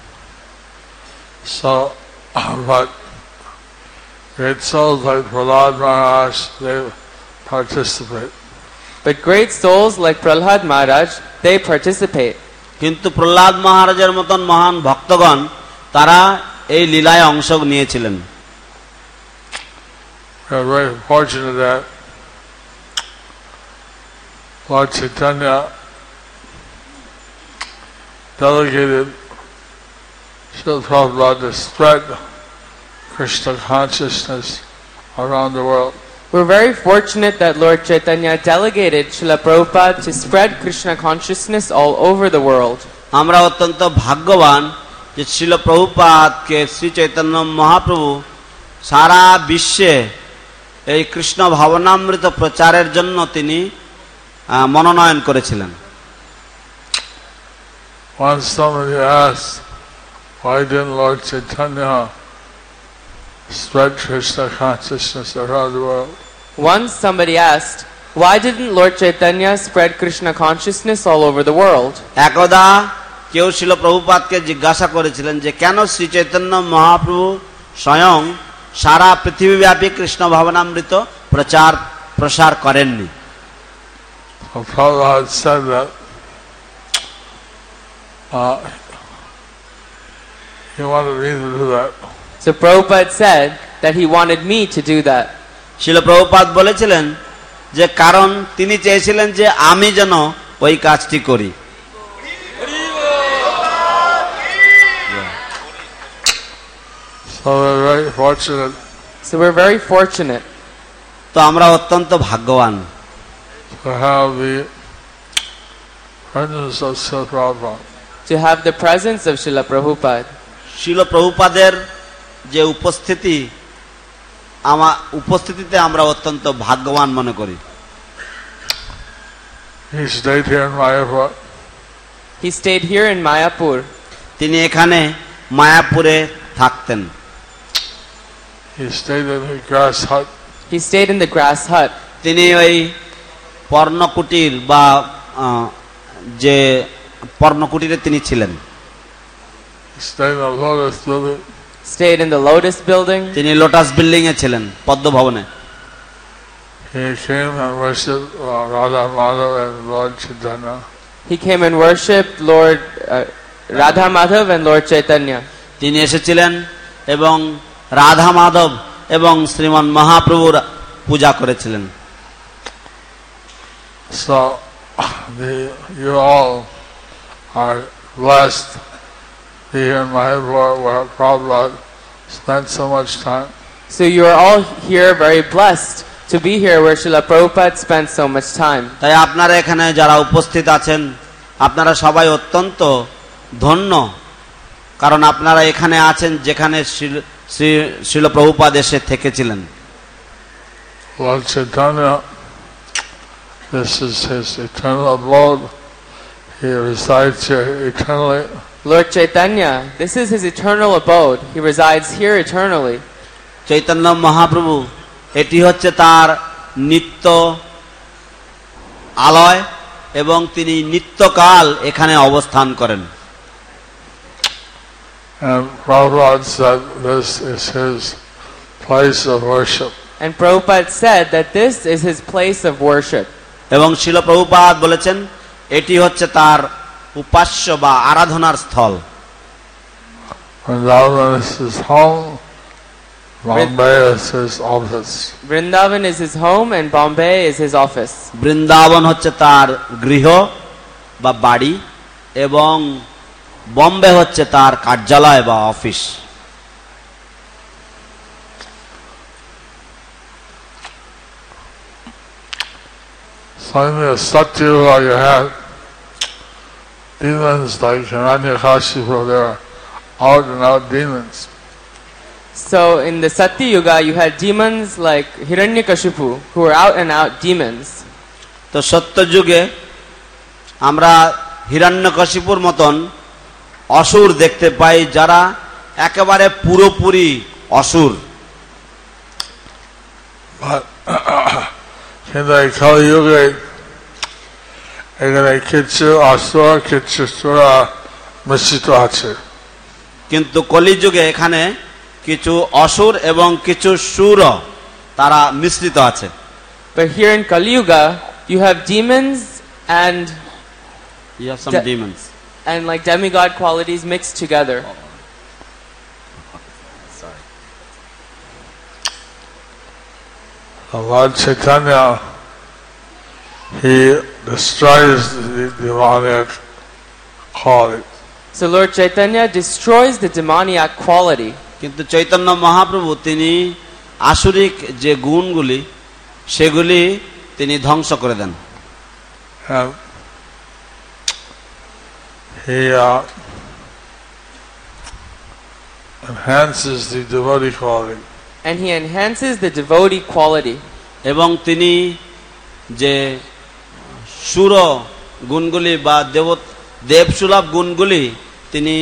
B: So, but great souls like Prahlad Maharaj, they participate.
C: But great souls like Prahlad Maharaj, they participate.
A: কিন্তু প্রহ্লাদ মহারাজের মতন মহান ভক্তগণ তারা এই লীলায় অংশ নিয়েছিলেন।
B: We are very fortunate that Lord Chaitanya delegated Srila Prabhupada to spread Krishna consciousness around the world.
C: We're very fortunate that Lord Chaitanya delegated Srila Prabhupada to spread Krishna consciousness all over the world.
A: আমরা অত্যন্ত ভাগ্যবান যে শ্রীল প্রভুপাদকে শ্রী চৈতন্য মহাপ্রভু সারা বিশ্বে এই কৃষ্ণ ভাবনামৃত প্রচারের জন্য তিনি মনোনয়ন করেছিলেন।
B: Once somebody asked, why didn't Lord Chaitanya spread Krishna consciousness around the world?
C: Once somebody asked, why didn't Lord Chaitanya spread Krishna consciousness all over the world?
A: একদা কেউ শ্রীল প্রভুপাদকে জিজ্ঞাসা করেছিলেন যে কেন শ্রী চৈতন্য মহাপ্রভু স্বয়ং সারা পৃথিবীব্যাপী কৃষ্ণ ভাবনামৃত প্রচার প্রসার করেননি।
B: So Prabhupada said that uh, he wanted me to do that.
C: So Prabhupada said that he wanted me to do that.
A: Srila Prabhupada বলেছিলেন যে কারণ তিনি চেয়েছিলেন যে আমি যেন ওই কাজটি করি।
B: So we're very fortunate.
C: So we're very fortunate.
A: তো আমরা অত্যন্ত ভাগ্যবান
B: To have the presence of Srila Prabhupada.
C: To have the presence of Srila Prabhupada.
A: Srila প্রভুপাদের যে উপস্থিতি আমার উপস্থিতিতে আমরা অত্যন্ত ভাগ্যবান মনে করি।
B: He stayed here in Mayapur.
C: He stayed here in Mayapur.
A: তিনি এখানে মায়াপুরে থাকতেন।
B: He stayed in the grass hut.
C: He stayed in the grass hut.
A: তিনি ওই পর্ণকুটির বা যে পর্ণকুটিরে তিনি ছিলেন।
B: He stayed in the Lotus building.
C: Stayed in the Lotus building.
A: তিনি লোটাস বিল্ডিং এ ছিলেন, পদ্ম ভবনে।
B: He came and worshipped uh, Radha Madhav and Lord Chaitanya.
C: He came and worshipped Lord uh, Radha Madhav and Lord Chaitanya.
A: তিনি এসেছিলেন এবং রাধা মাধব এবং শ্রীমান মহাপ্রভুর পূজা করেছিলেন।
B: So the, you all are blessed to hear in Mayapur where Prabhupada spent so much time.
C: So you are all here very blessed to be here where Srila Prabhupada spent so much time.
A: তাই আপনারা এখানে যারা উপস্থিত আছেন আপনারা সবাই অত্যন্ত ধন্য, কারণ আপনারা এখানে আছেন যেখানে শ্রী শ্রীল প্রভুপাদ এসে থেকেছিলেন।
B: Lord Chaitanya, this is his eternal abode. He resides here eternally.
C: Lord Chaitanya, this is his eternal abode. He resides here eternally.
A: Chaitanya Mahaprabhu এটি হচ্ছে তার নিত্য আলয় এবং তিনি নিত্যকাল এখানে অবস্থান করেন।
B: And Prabhupada said this is his place of worship.
C: And Prabhupada said that this is his place of worship.
A: এবং শিল প্রভুপাদ বলেছেন এটি হচ্ছে তার উপাস্য বা আরাধনার স্থল।
B: Vrindavan is his home, Bombay is his office.
C: Vrindavan is his home and Bombay is his office.
A: Vrindavan হচ্ছে তার গৃহ বা বাড়ি এবং বম্বে হচ্ছে তার কার্যালয় বা office.
B: So in the Satyuga you had demons like Hiranyakashipu, they were out and out demons.
C: So in the Satya Yuga you had demons like Hiranyakashipu who were out and out demons.
A: তো সত্য যুগে আমরা হিরণ্যকশিপুর মতন অসুর দেখতে পাই যারা একেবারে পুরোপুরি অসুর।
B: But in the Kali Yuga, এখানে কিছু আসুর কিছু সুরা মিশ্রিত আছে।
A: কিন্তু কলিযুগে এখানে কিছু অসুর এবং কিছু সুর তারা মিশ্রিত আছে।
C: But here in Kali Yuga you have demons and
A: You have some
C: De-
A: demons.
C: and like demigod qualities mixed together.
A: Sorry.
B: Lord Chaitanya, he destroys the demoniac quality.
C: So Lord Chaitanya destroys the demoniac quality.
A: কিন্তু চৈতন্য মহাপ্রভু তিনি আসুরিক যে গুণগুলি সেগুলি তিনি ধ্বংস করে দেন।
B: And he uh, enhances the devotee quality.
C: And he enhances the devotee quality.
A: এবং তিনি যে সুর গুণগুলি বা দেব দেবসুলভ গুণগুলি তিনি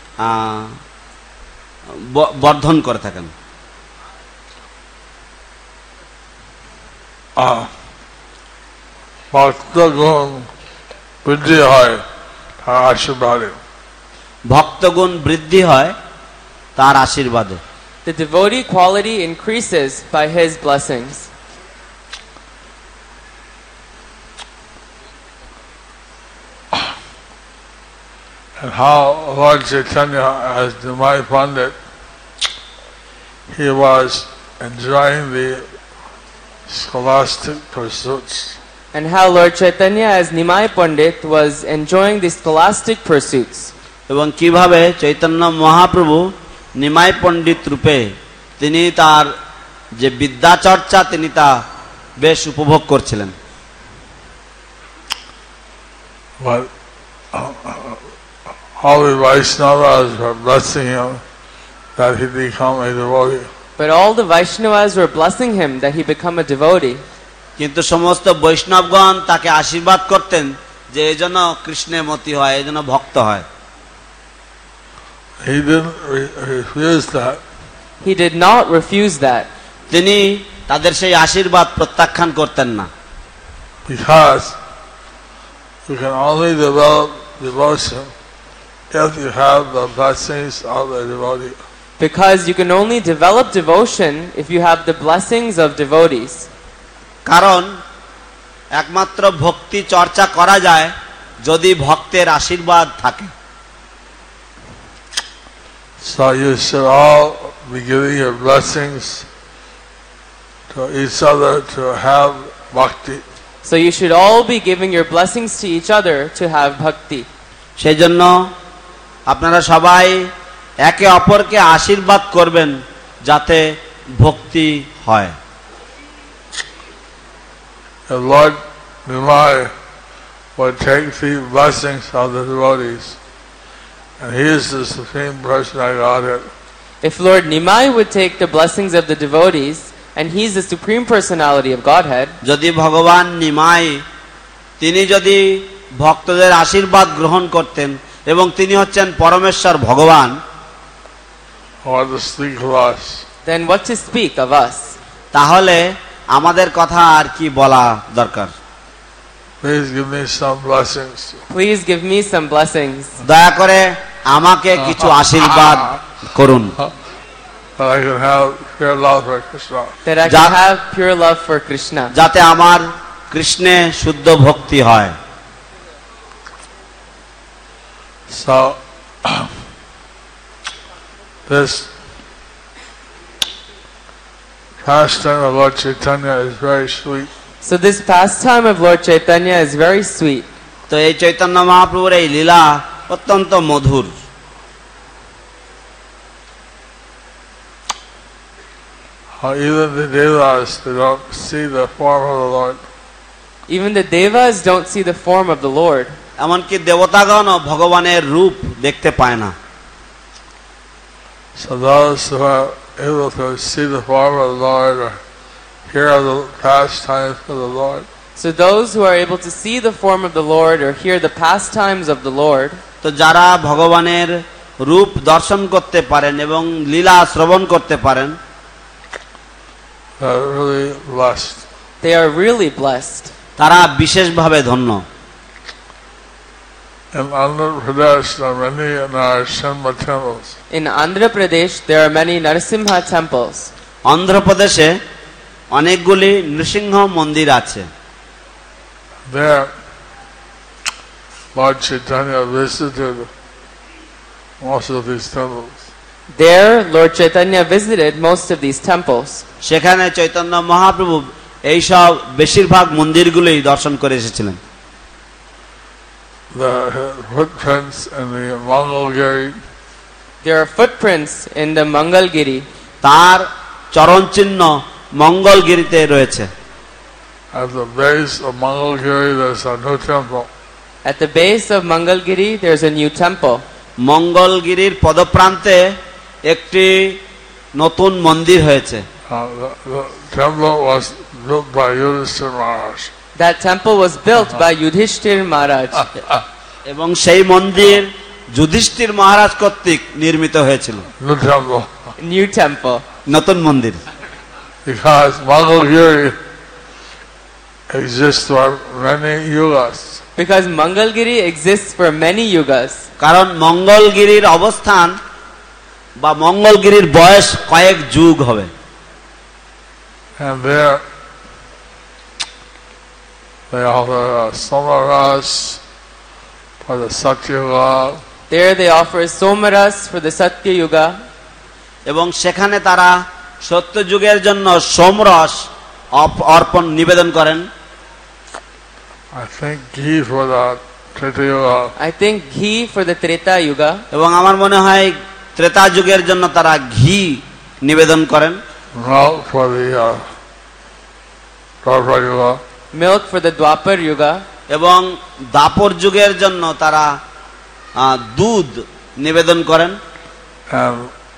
A: বর্ধন করে থাকেন।
B: ভক্তগুণ বৃদ্ধি হয় তার আশীর্বাদে।
A: ভক্তগুণ বৃদ্ধি হয় তার আশীর্বাদে।
C: The devotee quality increases by his blessings.
B: And how Lord Chaitanya, as Nimai Pandit, he was enjoying the scholastic pursuits.
C: And how Lord Chaitanya as Nimai Pandit was enjoying the scholastic pursuits.
A: এবং কিভাবে চৈতন্য মহাপ্রভু নিমাই পণ্ডিত রূপে তিনি তার যে বিদ্যা চর্চা তিনি তা বেশ উপভোগ করছিলেন।
B: But uh, all the Vaishnavas were blessing him that he become a devotee.
C: But all the Vaishnavas were blessing him that he become a devotee.
A: কিন্তু সমস্ত বৈষ্ণবগণ তাকে আশীর্বাদ করতেন যে এজন্য কৃষ্ণের মতি হয়, এজন্য ভক্ত হয়।
B: He didn't re- refuse that.
C: He did not refuse that.
A: তিনি তাদের সেই আশীর্বাদ প্রত্যাখ্যান করতেন না।
B: Because you can only develop devotion if you have the blessings of the devotee.
C: Because you can only develop devotion if you have the blessings of devotees.
A: কারণ একমাত্র ভক্তি চর্চা করা যায় যদি ভক্তের আশীর্বাদ থাকে।
B: So you should all be giving your blessings to each other to have bhakti.
C: So you should all be giving your blessings to each other to have bhakti.
A: সেই জন্য আপনারা সবাই একে অপরকে আশীর্বাদ করবেন যাতে ভক্তি হয়।
B: The Lord Nimai would take the blessings of the devotees, and He is the Supreme Personality of Godhead.
C: If Lord Nimai would take the blessings of the devotees, and He's the Supreme Personality of Godhead,
A: যদি ভগবান নিমাই তিনি যদি ভক্তদের আশীর্বাদ গ্রহণ করতেন এবং তিনি হচ্ছেন পরমেশ্বর ভগবান,
B: what to speak of us?
C: then what to speak of us?
A: তাহলে আমাদের কথা আর কি বলা দরকার?
B: Please give me some blessings.
C: Please give me some blessings
A: দয়া করে আমাকে কিছু আশীর্বাদ করুন,
B: That I can have pure love for Krishna.
C: that I
A: Ja-
C: can have pure love for Krishna,
A: যাতে আমার কৃষ্ণে শুদ্ধ ভক্তি হয়।
B: So, this pastime of Lord Chaitanya is very sweet.
C: so this pastime of Lord Chaitanya is very sweet.
A: তো এই চৈতন্য মহাপ্রভুর এই লীলা অত্যন্ত মধুর।
B: How even the devas, they don't see the form of the Lord.
C: Even the devas don't see the form of the Lord.
A: এমনকি দেবতাগণও ভগবানের রূপ দেখতে পায় না।
B: So those who are able to see the form of the Lord or hear the pastimes of the Lord,
C: So those who are able to see the form of the Lord or hear the pastimes of the Lord,
A: তো যারা ভগবানের রূপ দর্শন করতে পারেন এবং লীলা শ্রবণ করতে পারেন,
B: are really blessed.
C: they are really blessed.
A: তারা বিশেষভাবে ধন্য।
B: In Andhra Pradesh, there are many Narasimha temples.
C: In Andhra Pradesh, there are many Narasimha temples.
A: অন্ধ্রপ্রদেশে অনেকগুলি নৃসিংহ মন্দির আছে।
B: There, Lord Chaitanya visited most of these temples.
C: There, Lord Chaitanya visited most of these temples.
A: সেখানে চৈতন্য মহাপ্রভু এইসব বেশিরভাগ মন্দিরগুলোই দর্শন করে এসেছিলেন।
B: The footprints in the Mangalgiri,
C: There are footprints in the Mangalgiri.
A: তার চরণচিহ্ন মঙ্গলগিরিতে রয়েছে।
B: at the base of Mangalgiri there's a new temple.
C: At the base of Mangalgiri, there's a new temple.
A: মঙ্গলগিরির পদপ্রান্তে একটি নতুন মন্দির হয়েছে।
B: Uh, the, the temple was built by Yudhishthira Maharaj.
C: That temple was built by Yudhishthir Maharaj.
A: এবং সেই মন্দির যুধিষ্ঠির মহারাজ কর্তৃক নির্মিত হয়েছিল।
B: New temple.
C: New temple.
A: নতুন মন্দির,
B: Because Mangalgiri exists for many yugas.
C: Because Mangalgiri exists for many yugas.
A: কারণ মঙ্গলগিরির অবস্থান বা মঙ্গলগিরির বয়স কয়েক যুগ হবে।
B: And there they offer uh, Somaras for the Satyuga,
C: There they offer Somaras for the Satya Yuga.
A: এবং সেখানে তারা সত্য যুগের জন্য সোমরস অপ- অর্পণ নিবেদন করেন।
B: I think ghee for the Treta Yuga,
C: I think ghee for the Treta Yuga.
A: এবং আমার মনে হয় ত্রেতা যুগের জন্য তারা ঘি নিবেদন করেন।
B: milk for the uh, Dwapara Yuga,
C: Milk for the Dwapar Yuga.
A: এবং দাপর যুগের জন্য তারা আহ, দুধ নিবেদন করেন।
B: and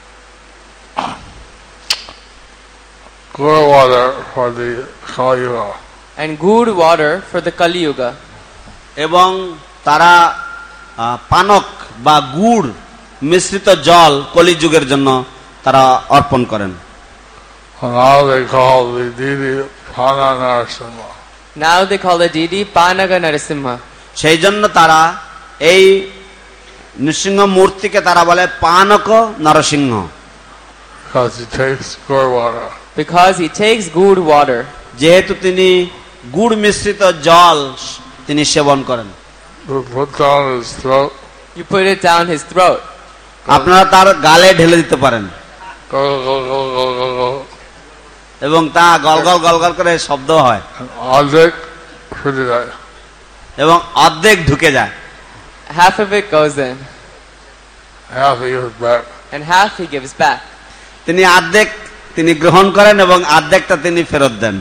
B: Guru water for the Kali Yuga.
C: And good water for the Kali Yuga.
A: এবং তারা আহ, পানক বা গুড় মিশ্রিত জল কলিযুগের জন্য তারা অর্পণ করেন।
B: Now they call the deity Pana Narasimha.
C: Now they call the deity Panaga Narasimha.
A: সেই জন্য তারা এই নৃসিংহ মূর্তিকে তারা বলে পানক Narasimha,
B: Because he takes Guru water.
C: Because he takes good water.
A: যেহেতু তিনি গুড় মিশ্রিত জল তিনি সেবন করেন।
B: You put down his throat,
C: You put it down his throat.
A: আপনারা তার গালে ঢেলে দিতে পারেন
B: go, go, go, go, go, go,
A: এবং তা গলগল গলগল করে শব্দ হয়
B: and Adek Frididai.
A: এবং অর্ধেক ঢুকে যায়,
C: Half of it goes in,
B: Half he gives back.
C: and half he gives back.
A: তিনি অর্ধেক তিনি গ্রহণ করেন এবং অর্ধেকটা তিনি ফেরত দেন।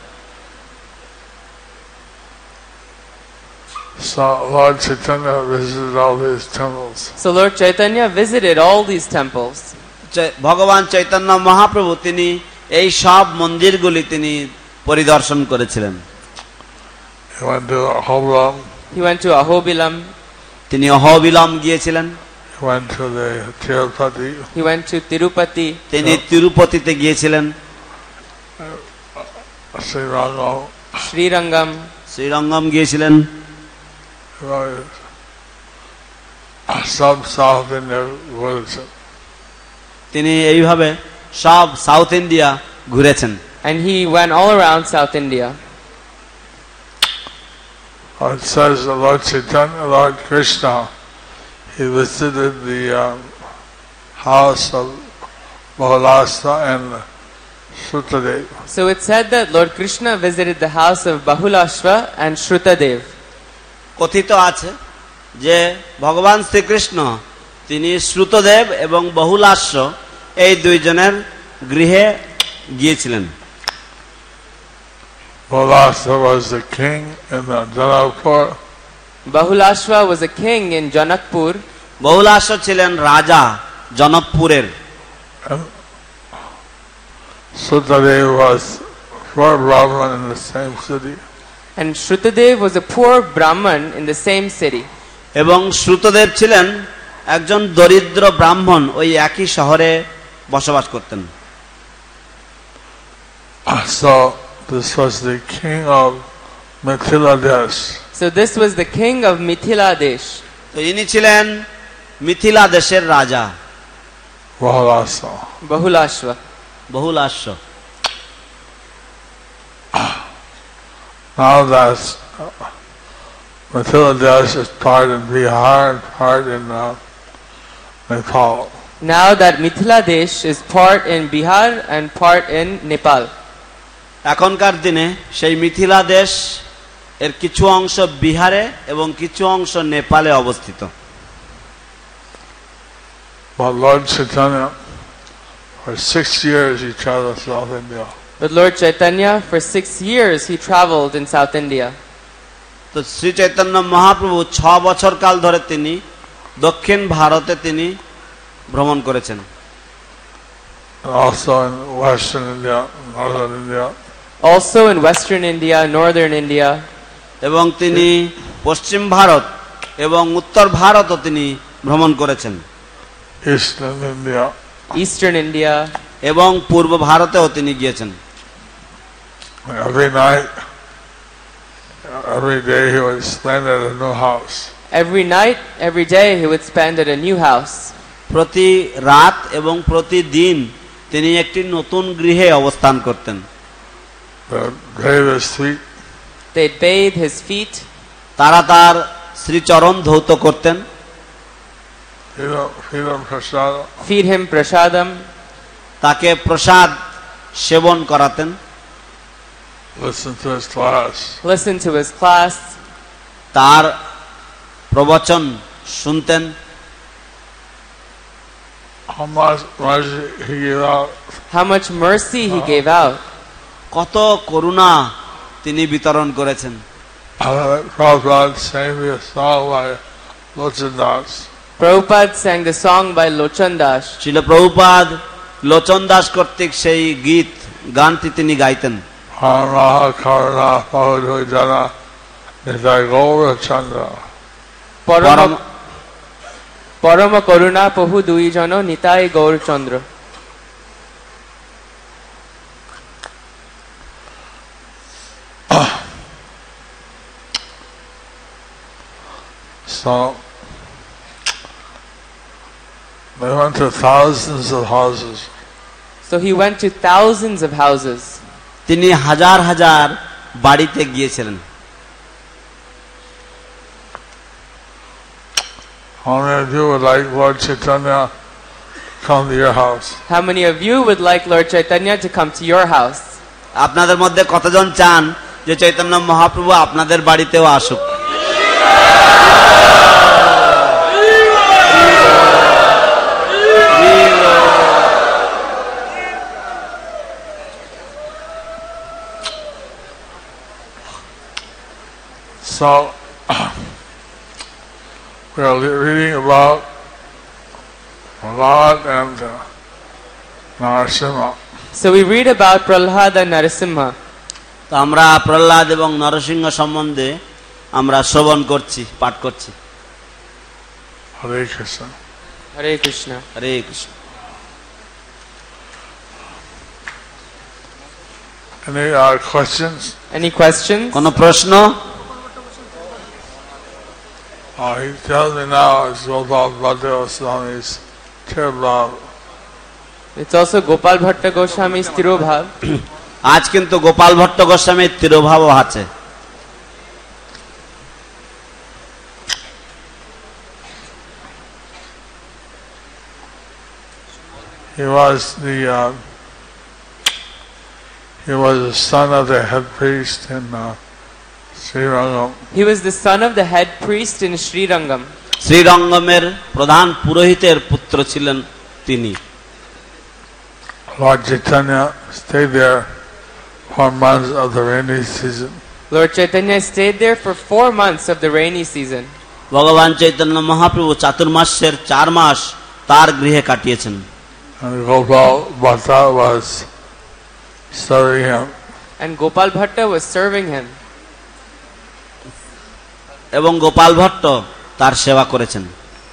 B: So Lord Chaitanya visited all these temples.
C: So Lord Chaitanya visited all these temples.
A: চৈ- ভগবান চৈতন্য মহাপ্রভু তিনি এই সব মন্দিরগুলি তিনি পরিদর্শন করেছিলেন।
B: He went to Ahobilam,
C: He went to Ahobilam,
A: তিনি অহবিলম গিয়েছিলেন।
B: He went to the Tirupati.
C: He went to Tirupati.
A: তিনি তিরুপতিতে গিয়েছিলেন।
B: Srirangam.
C: Srirangam.
A: শ্রীরঙ্গম গিয়েছিলেন।
B: Some South India ঘুরেছেন।
A: তিনি এইভাবে সব সাউথ ইন্ডিয়া ঘুরেছেন।
C: And he went all around South India.
B: It says that Lord Chaitanya, Lord Krishna, he visited the um, house of Bahulasa and Shrutadev.
C: So it said that Lord Krishna visited the house of Bahulashva and Shrutadev.
A: কথিত আছে যে ভগবান শ্রীকৃষ্ণ তিনি শ্রুতদেব এবং বহুলাস্য এই দুইজনের গৃহে গিয়েছিলেন।
B: Bahulasa was the king in the Janakpur.
C: Bahulashva was a king in Janakpur.
A: বহুলাস্য ছিলেন রাজা জনকপুরের।
B: Shrutadev was poor Brahman in the same city.
C: And Shrutadev was a poor Brahman in the same city.
A: এবং শ্রুতদেব ছিলেন একজন দরিদ্র ব্রাহ্মণ, ওই একই শহরে বসবাস করতেন।
B: So this was the king of Mithila Desh.
C: So this was the king of Mithila Desh.
A: তো ইনি ছিলেন মিথিলা দেশের রাজা
B: Bahulasa.
C: Bahulashva.
A: বহুলাস্য।
B: Now that uh, Mithila Desh is part in Bihar and part in uh, Nepal.
C: Now that Mithila Desh is part in Bihar and part in Nepal.
A: এখনকার দিনে সেই মিথিলা দেশ এর কিছু অংশ বিহারে এবং কিছু অংশ নেপালে অবস্থিত।
B: But Lord Chaitanya, for six years he traveled South India.
C: But Lord Chaitanya, for six years he traveled in South India.
A: তো শ্রী চৈতন্য মহাপ্রভু ছ বছর কাল ধরে তিনি দক্ষিণ ভারতে তিনি ভ্রমণ করেছেন।
B: Also in Western India, Northern India.
C: Also in Western India, Northern India.
A: এবং তিনি পশ্চিম ভারত এবং উত্তর ভারতও তিনি ভ্রমণ করেছেন।
B: Eastern India.
C: Eastern India.
A: এবং পূর্ব ভারতেও তিনি গিয়েছেন।
B: Every night, every day he would spend at a new house.
C: Every night, every day he would spend at a new house.
A: প্রতি রাত এবং প্রতিদিন তিনি একটি নতুন গৃহে অবস্থান করতেন।
B: They would bathe his feet.
C: They'd bathe his feet.
A: তারা তার শ্রীচরণ ধৌত করতেন।
B: Feed him, feed him prasada.
C: Feed him prashadam.
A: তাকে প্রসাদ সেবন করাতেন।
B: Listen to his class.
C: Listen to his class.
A: তার প্রবচন শুনতেন।
B: How much mercy he gave out.
C: How much mercy he gave out.
A: কত করুণা তিনি বিতরণ করেছেন।
B: Prabhupada sang me a song by Lochan Das.
C: Prabhupada sang the song by Lochan Das.
A: ছিল প্রভুপাদ লোচন দাস কর্তৃক সেই গীত গানটি তিনি গাইতেন।
B: Paramaha Karuna Pahudu Jana Nitai Gaura Chandra.
C: Parama Parama Karuna Pahu Dui Jano Nitai Gaur Chandra.
B: So they went to thousands of houses.
C: So he went to thousands of houses.
A: তিনি হাজার হাজার বাড়িতে গিয়েছিলেন।
B: How many of you would like Lord Chaitanya come to your house?
C: How many of you would like Lord Chaitanya to come to your house?
A: আপনাদের মধ্যে কতজন চান যে চৈতন্য মহাপ্রভু আপনাদের বাড়িতেও আসুক?
B: So we are reading about Prahlad and uh, Narasimha.
C: So we read about Prahlad and Narasimha.
A: তো আমরা প্রহ্লাদ এবং নরসিংহ সম্বন্ধে আমরা শ্রবণ করছি, পাঠ করছি।
B: Hare Krishna.
C: Hare Krishna.
A: Hare Krishna.
B: Any uh, questions?
C: Any questions?
A: কোনো প্রশ্ন?
B: Uh, he tells me now it's Gopal Bhatta Goswami's Tirobhav.
C: It's also Gopal Bhatta Goswami's Tirobhav.
A: আজ কিন্তু গোপাল ভট্ট গোস্বামীর তিরোভাবও আছে।
B: He was the uh, he was the son of the head priest in uh, Srirangam.
C: He was the son of the head priest in Srirangam.
A: শ্রীরঙ্গমের প্রধান পুরোহিতের পুত্র ছিলেন তিনি।
B: Lord Chaitanya stayed there for months of the rainy season.
C: Lord Chaitanya stayed there for four months of the rainy season.
A: ভগবান চৈতন্য মহাপ্রভু চাতুর্মাসের চার মাস তার গৃহে কাটিয়েছেন।
B: And Gopal Bhatta was serving him.
C: And Gopal Bhatta was serving him.
A: এবং গোপাল ভট্ট তার সেবা করেছেন।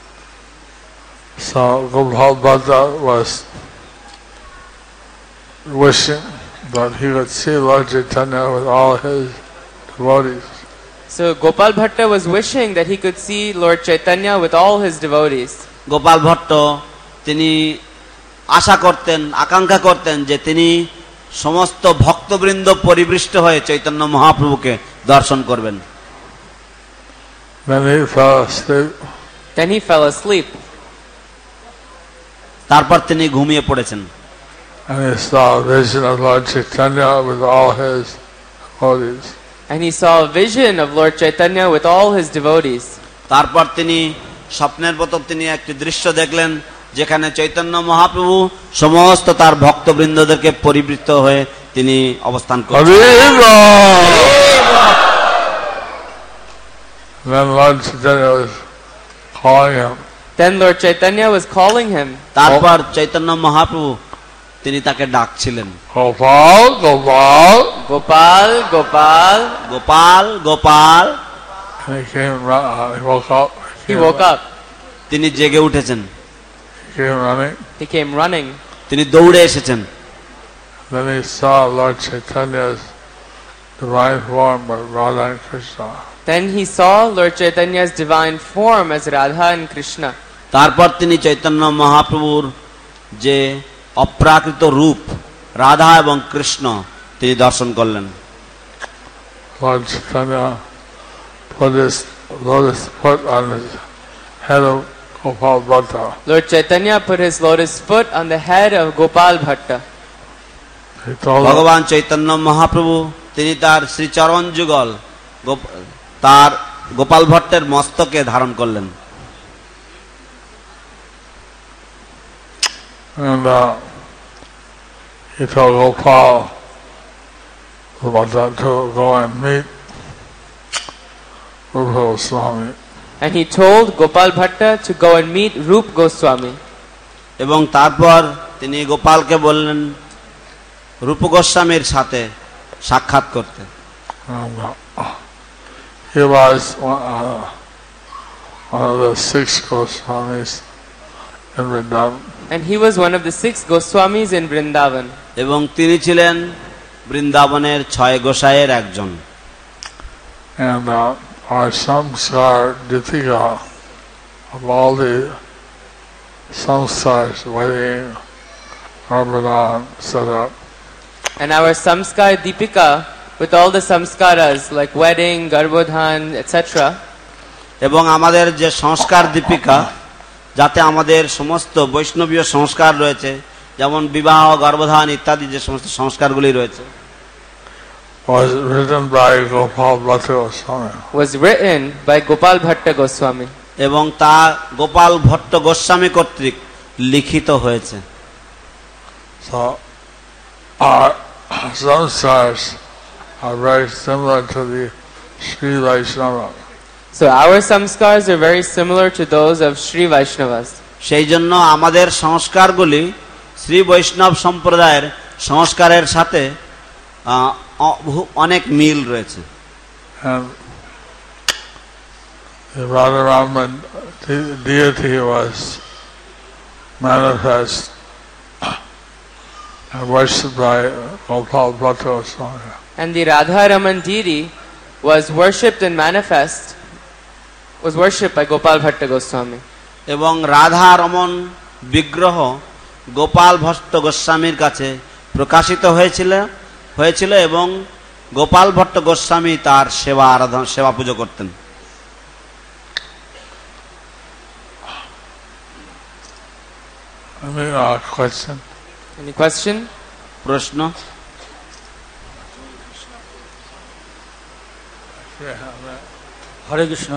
B: So Gopal Bhatta was wishing that he would see Lord Chaitanya with all his devotees.
C: So Gopal Bhatta was wishing that he could see Lord Chaitanya with all his devotees.
A: Gopal Bhatt তিনি আশা করতেন, আকাঙ্ক্ষা করতেন যে তিনি সমস্ত ভক্তবৃন্দ পরিবৃষ্ট হয়ে চৈতন্য মহাপ্রভুকে দর্শন করবেন।
B: Then he fell asleep.
C: Then he fell asleep.
A: তারপর তিনি ঘুমিয়ে পড়েছেন।
B: And he saw a vision of Lord Chaitanya with all his devotees.
C: And he saw a vision of Lord Chaitanya with all his devotees.
A: তারপর তিনি স্বপ্নের মতো তিনি একটি দৃশ্য দেখলেন যেখানে চৈতন্য মহাপ্রভু সমস্ত তার ভক্তবৃন্দদেরকে পরিবৃত হয়ে তিনি অবস্থান করছেন।
B: Then Lord Chaitanya was calling him.
C: Then Lord Chaitanya was calling him.
A: তারপর চৈতন্য মহাপ্রভু তিনি তাকে ডাকছিলেন,
B: Gopal, Gopal.
C: Gopal, Gopal.
A: Gopal Gopal.
B: And he came, ru- uh, he woke up.
C: He woke up.
A: তিনি জেগে উঠেছেন,
B: He came running.
C: He came running.
A: তিনি দৌড়ে এসেছেন।
B: Then he saw Lord Chaitanya's divine form of Radha and Krishna.
C: Then he saw Lord Chaitanya's divine form as Radha and Krishna.
A: তারপর তিনি চৈতন্য মহাপ্রভুর যে অপ্রাকৃত রূপ রাধা এবং কৃষ্ণ তিনি দর্শন করলেন।
B: Lord Chaitanya put his lotus foot on the head of Gopal Bhatta.
C: Lord Chaitanya put his lotus foot on the head of Gopal Bhatta.
B: He told him,
A: ভগবান চৈতন্য মহাপ্রভু তিনি তার শ্রীচরণ যুগল গোপ- তার গোপাল ভট্টের মস্তকে ধারণ করলেন।
B: and uh, he told Gopal Bhatta to go and meet Rupa Goswami.
C: And he told Gopal Bhatta to go and meet Rup Goswami.
A: এবং তারপর তিনি গোপালকে বললেন রূপ গোস্বামীর সাথে সাক্ষাৎ করতে।
B: And, uh, he was one, uh, one of the six Goswamis in Vrindavan.
C: And he was one of the six Goswamis in Vrindavan.
A: এবং তিনি ছিলেন বৃন্দাবনের ছয় গোসাইয়ের একজন।
B: And uh, our samskar Dipika of all the samskars, wedding, Ramadan set up.
C: And our Samskar Deepika, with all the samskaras like wedding, Garbhodhan, et cetera,
A: এবং আমাদের যে সংস্কার দীপিকা যাতে আমাদের সমস্ত বৈষ্ণবীয় সংস্কার রয়েছে যেমন বিবাহ গর্ভধান ইত্যাদি যে সমস্ত সংস্কারগুলি রয়েছে
B: was written by Gopal Bhatta Goswami.
C: was written by Gopal Bhatta Goswami.
A: এবং তা গোপাল ভট্ট গোস্বামী কর্তৃক লিখিত হয়েছে।
B: So our samskars are very similar to the Sri Vaishnava.
C: So our samskars are very similar to those of Sri Vaishnavas.
A: সেই জন্য আমাদের সংস্কারগুলি শ্রী বৈষ্ণব সম্প্রদায়ের সংস্কারের সাথে আহ, অ- বহু- অনেক মিল রয়েছে।
B: And the Radharaman the deity was manifest and worshipped by Gopal Bhatta Goswami.
C: And the Radharaman deity was worshipped and manifest, was worshipped by Gopal Bhatta Goswami.
A: এবং রাধা রমন বিগ্রহ গোপাল ভট্ট গোস্বামীর কাছে প্রকাশিত হয়েছিল হয়েছিল এবং গোপাল ভট্ট গোস্বামী তার সেবা আরাধনা সেবা পূজা করতেন।
B: Any uh, question?
C: Any question?
A: প্রশ্ন?
D: হরে কৃষ্ণ।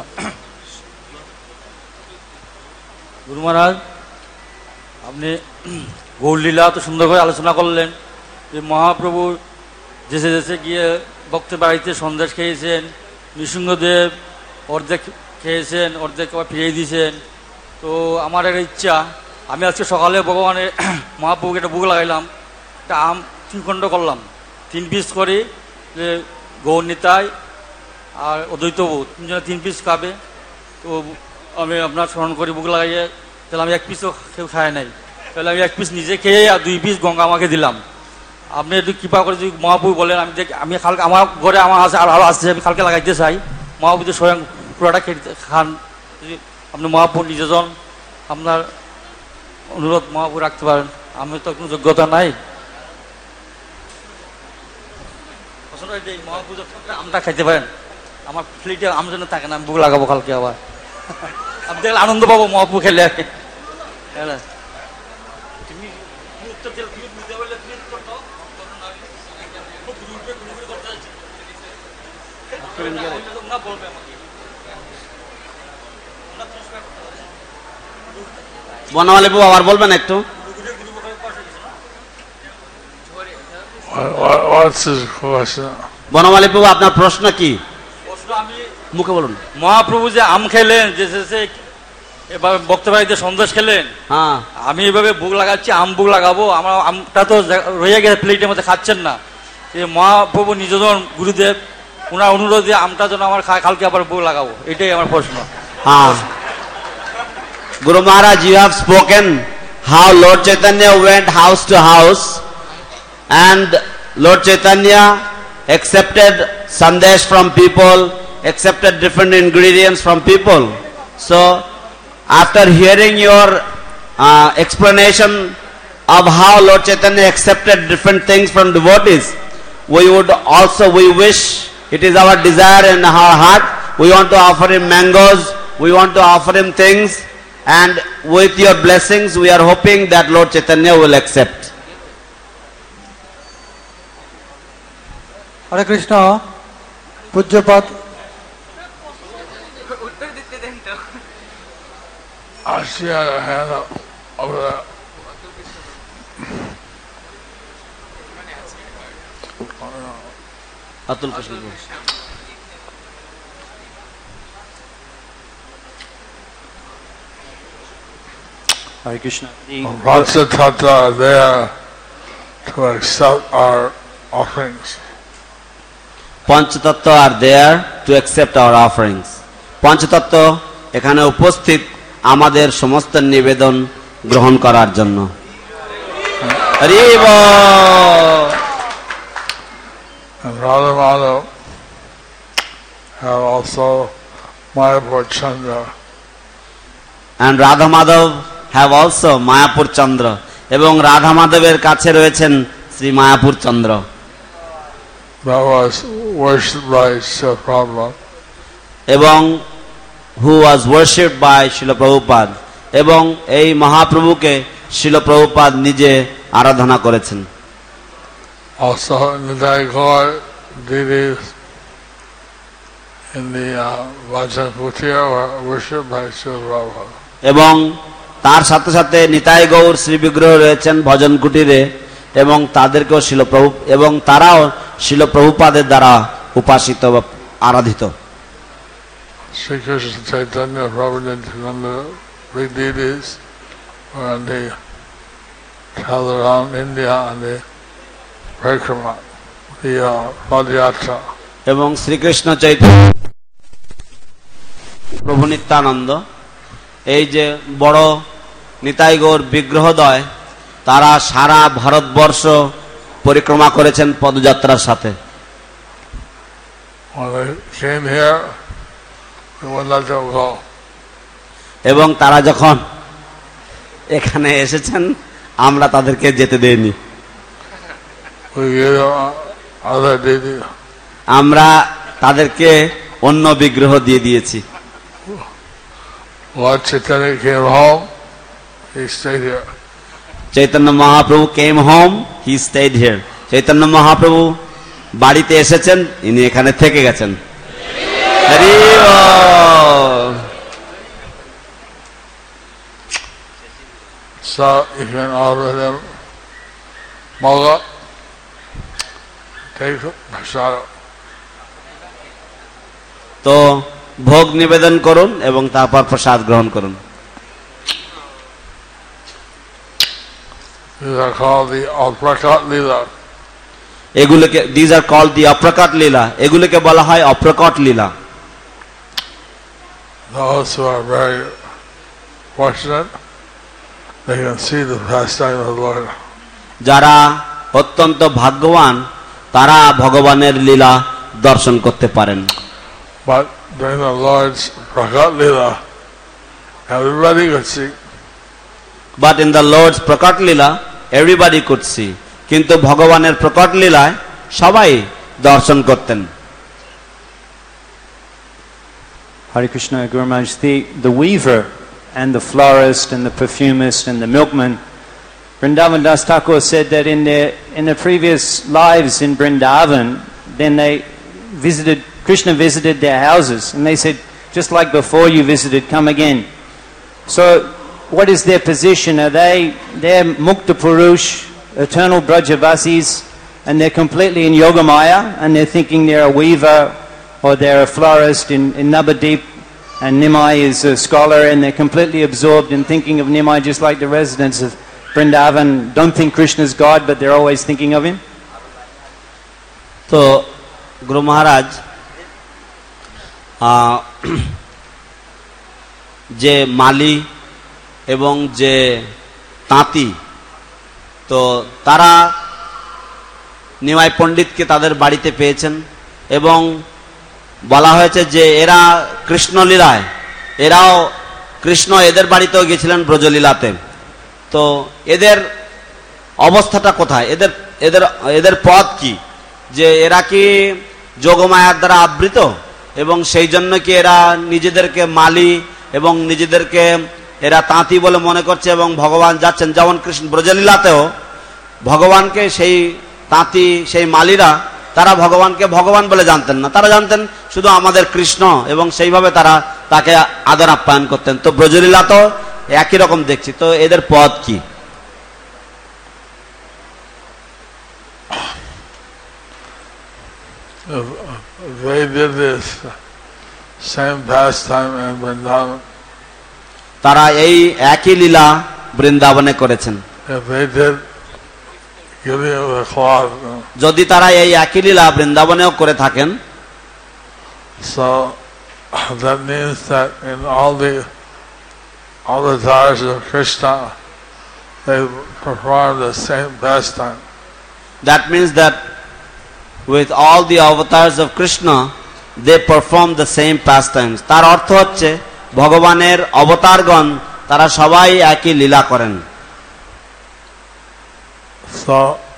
D: গুরু মহারাজ, আপনি গৌরলীলা তো সুন্দর করে আলোচনা করলেন যে মহাপ্রভু দেশে দেশে গিয়ে ভক্তের বাড়িতে সন্দেশ খেয়েছেন, নৃসিংহদেব অর্ধেক খেয়েছেন, অর্ধেক আবার ফিরিয়ে দিয়েছেন। তো আমার একটা ইচ্ছা, আমি আজকে সকালে ভগবানের মহাপ্রভুকে একটা বুক লাগাইলাম, একটা আম তিনখণ্ড করলাম, তিন পিস করে যে গৌর নিতাই আর অদ্বৈতবু তিনজনে তিন পিস খাবে। তো আমি আপনার স্মরণ করি বুক লাগাইয়ে, তাহলে আমি এক পিসও কেউ খায় নাই, তাহলে আমি এক পিস নিজে খেয়ে আর দুই পিস গঙ্গা আমাকে দিলাম। আপনি একটু কৃপা করে যদি মহাপ্রভু বলেন, আমি দেখ আমি কালকে আমার ঘরে আমার আছে আর আরও আসছে, আমি কালকে লাগাইতে চাই, মহাপ্রভু স্বয়ং পুরোটা খেতে খান। যদি আপনি মহাপ্রভু নিজেজন আপনার অনুরোধ মহাপ্রভু রাখতে পারেন, আমি তো কোনো যোগ্যতা নাই। মহাপ্রভু আমটা খাইতে পারেন, আমার ফ্লিটে আম যেন থাকে না, আমি বুক লাগাবো কালকে আবার। আপনি দেখলে আনন্দ পাবো মহাপ্রভু খেলে। হ্যাঁ,
A: বনমালী বাবু আবার বলবেন একটু?
B: What's his question?
A: বনমালী বাবু আপনার প্রশ্ন কি? মুখে বলুন।
D: মহাপ্রভু যে আম খেলেন, যে এবার ভক্ত বাড়িতে সন্দেশ খেলেন,
A: হ্যাঁ,
D: আমি এভাবে বুক লাগাচ্ছি, আম বুক লাগাবো, আমার আমটা তো রয়ে গেছে প্লেটের মধ্যে, খাচ্ছেন না। মহাপ্রভু নিজজন গুরুদেব ওনার অনুরোধে আমটা যেন আমার কালকে আবার বুক লাগাবো, এটাই আমার প্রশ্ন।
A: হ্যাঁ, Guru Maharaj, you have spoken how Lord Chaitanya went house to house and Lord Chaitanya accepted sandesh from people, accepted different ingredients from people. So after hearing your uh, explanation of how Lord Chaitanya accepted different things from devotees, we would also, we wish, it is our desire in our heart, we want to offer him mangoes, we want to offer him things, and with your blessings we are hoping that Lord Chaitanya will accept.
E: Hare Krishna, Pujyapat.
B: I see a hand up over there.
A: Atul Krishna.
F: Hare Krishna.
B: Panchatattva are there to accept our offerings.
A: Panchatattva are there to accept our offerings. পঞ্চতত্ত্ব এখানে উপস্থিত আমাদের সমস্ত নিবেদন গ্রহণ করার জন্য। হরি বল।
B: And Radha Madhav have also Mayapur Chandra.
A: And Radha Madhav have also Mayapur Chandra. এবং রাধা মাধবের কাছে রয়েছেন শ্রী মায়াপুর চন্দ্র।
B: That was worshipped by Srila Prabhupada.
A: এবং who was worshipped by Srila Prabhupada. এবং এই মহাপ্রভুকে Srila Prabhupada নিজে আরাধনা করেছেন।
B: Also Nitai Gaur deities in the uh, Vajan Kutir were worshipped by Srila Prabhupada.
A: এবং তার সাথে সাথে নিতাই গৌর শ্রী বিগ্রহ রয়েছেন ভজন কুটিরে এবং তাদেরকেও শিল প্রভু এবং তারাও শিল প্রভুপাদের দ্বারা উপাসিত বা আরাধিত।
B: Sri Krishna Chaitanya Prabhu Nityananda, big deities, were on the travel around India on the Parikrama, the uh, Padayatra.
A: এবং শ্রীকৃষ্ণ চৈতন্য প্রভু নিত্যানন্দ এই যে বড় নিতাই গৌর বিগ্রহদ্বয় তারা সারা ভারতবর্ষ পরিক্রমা করেছেন পদযাত্রার সাথে।
B: When they came here, we wouldn't let them go.
A: এবং তারা যখন এখানে এসেছেন আমরা তাদেরকে যেতে দেইনি।
B: We gave them other deities.
A: আমরা তাদেরকে অন্য বিগ্রহ দিয়ে দিয়েছি।
B: Lord Chaitanya came home, he stayed here.
A: Chaitanya Mahaprabhu came home, he stayed here. Chaitanya Mahaprabhu বাড়িতে এসেছেন, ইনি এখানে থেকে গেছেন। হরি বল।
B: So you can offer them moga, take prasada.
A: তো ভোগ নিবেদন করুন এবং তারপর প্রসাদ গ্রহণ করুন।
B: These are called the Aprakat Lila.
A: এগুলোকে these are called the অপ্রকট লীলা, এগুলোকে বলা হয় অপ্রকট লীলা।
B: Those who are very fortunate, they can see the pastime of the Lord.
A: যারা অত্যন্ত ভাগ্যবান তারা ভগবানের লীলা দর্শন করতে পারেন।
B: But during the Lord's Prakat Lila, everybody could see.
A: But in the Lord's প্রকট লীলা everybody could see. কিন্তু ভগবানের প্রকট লীলায় সবাই দর্শন করতেন।
F: Hare Krishna, Guru Maharaj, the, the weaver and the florist and the perfumist and the milkman, Vrindavan Das Thakur said that in their, in their previous lives in Vrindavan, then they visited, Krishna visited their houses, and they said, just like before you visited, come again. So, what is their position? Are they, they're Mukta Purush, eternal Brajavasis, and they're completely in Yogamaya, and they're thinking they're a weaver, or they're a florist in, in Nabadip, and Nimai is a scholar, and they're completely absorbed in thinking of Nimai, just like the residents of Vrindavan don't think Krishna's God, but they're always thinking of him.
A: তো গুরু মহারাজ যে মালি এবং যে তাঁতি, তো তারা নিমাই পণ্ডিতকে তাদের বাড়িতে পেয়েছেন এবং বলা হয়েছে যে এরা কৃষ্ণলীলায়, এরাও কৃষ্ণ এদের বাড়িতেও গেছিলেন ব্রজলীলাতে। তো এদের অবস্থাটা কোথায়, এদের এদের এদের পথ কি, যে এরা কি যোগমায়ার দ্বারা আবৃত এবং সেই জন্য কি এরা নিজেদেরকে মালি এবং নিজেদেরকে এরা তাঁতি বলে মনে করছে এবং ভগবান যাচ্ছেন, যেমন কৃষ্ণ ব্রজলীলাতেও ভগবানকে সেই তাঁতি সেই মালিরা তারা ভগবানকে ভগবান বলে জানতেন না, তারা জানতেন শুধু আমাদের কৃষ্ণ এবং সেইভাবে তারা তাকে আদর আপ্যায়ন করতেন। তো ব্রজলীলাতেও একই রকম দেখছি। তো এদের পথ কি?
B: They did this same pastime in Vrindavan.
A: তারা এই একই লীলা বৃন্দাবনে করেছেন।
B: If they did giving of the cloth,
A: যদি তারা এই একই লীলা বৃন্দাবনেও করে থাকেন,
B: so that means that in all the avatars of Krishna, they perform the same pastime.
A: that means that with all the avatars of Krishna they perform the same pastimes. তার অর্থ হচ্ছে ভগবানের অবতারগণ তারা সবাই একই লীলা করেন।
B: So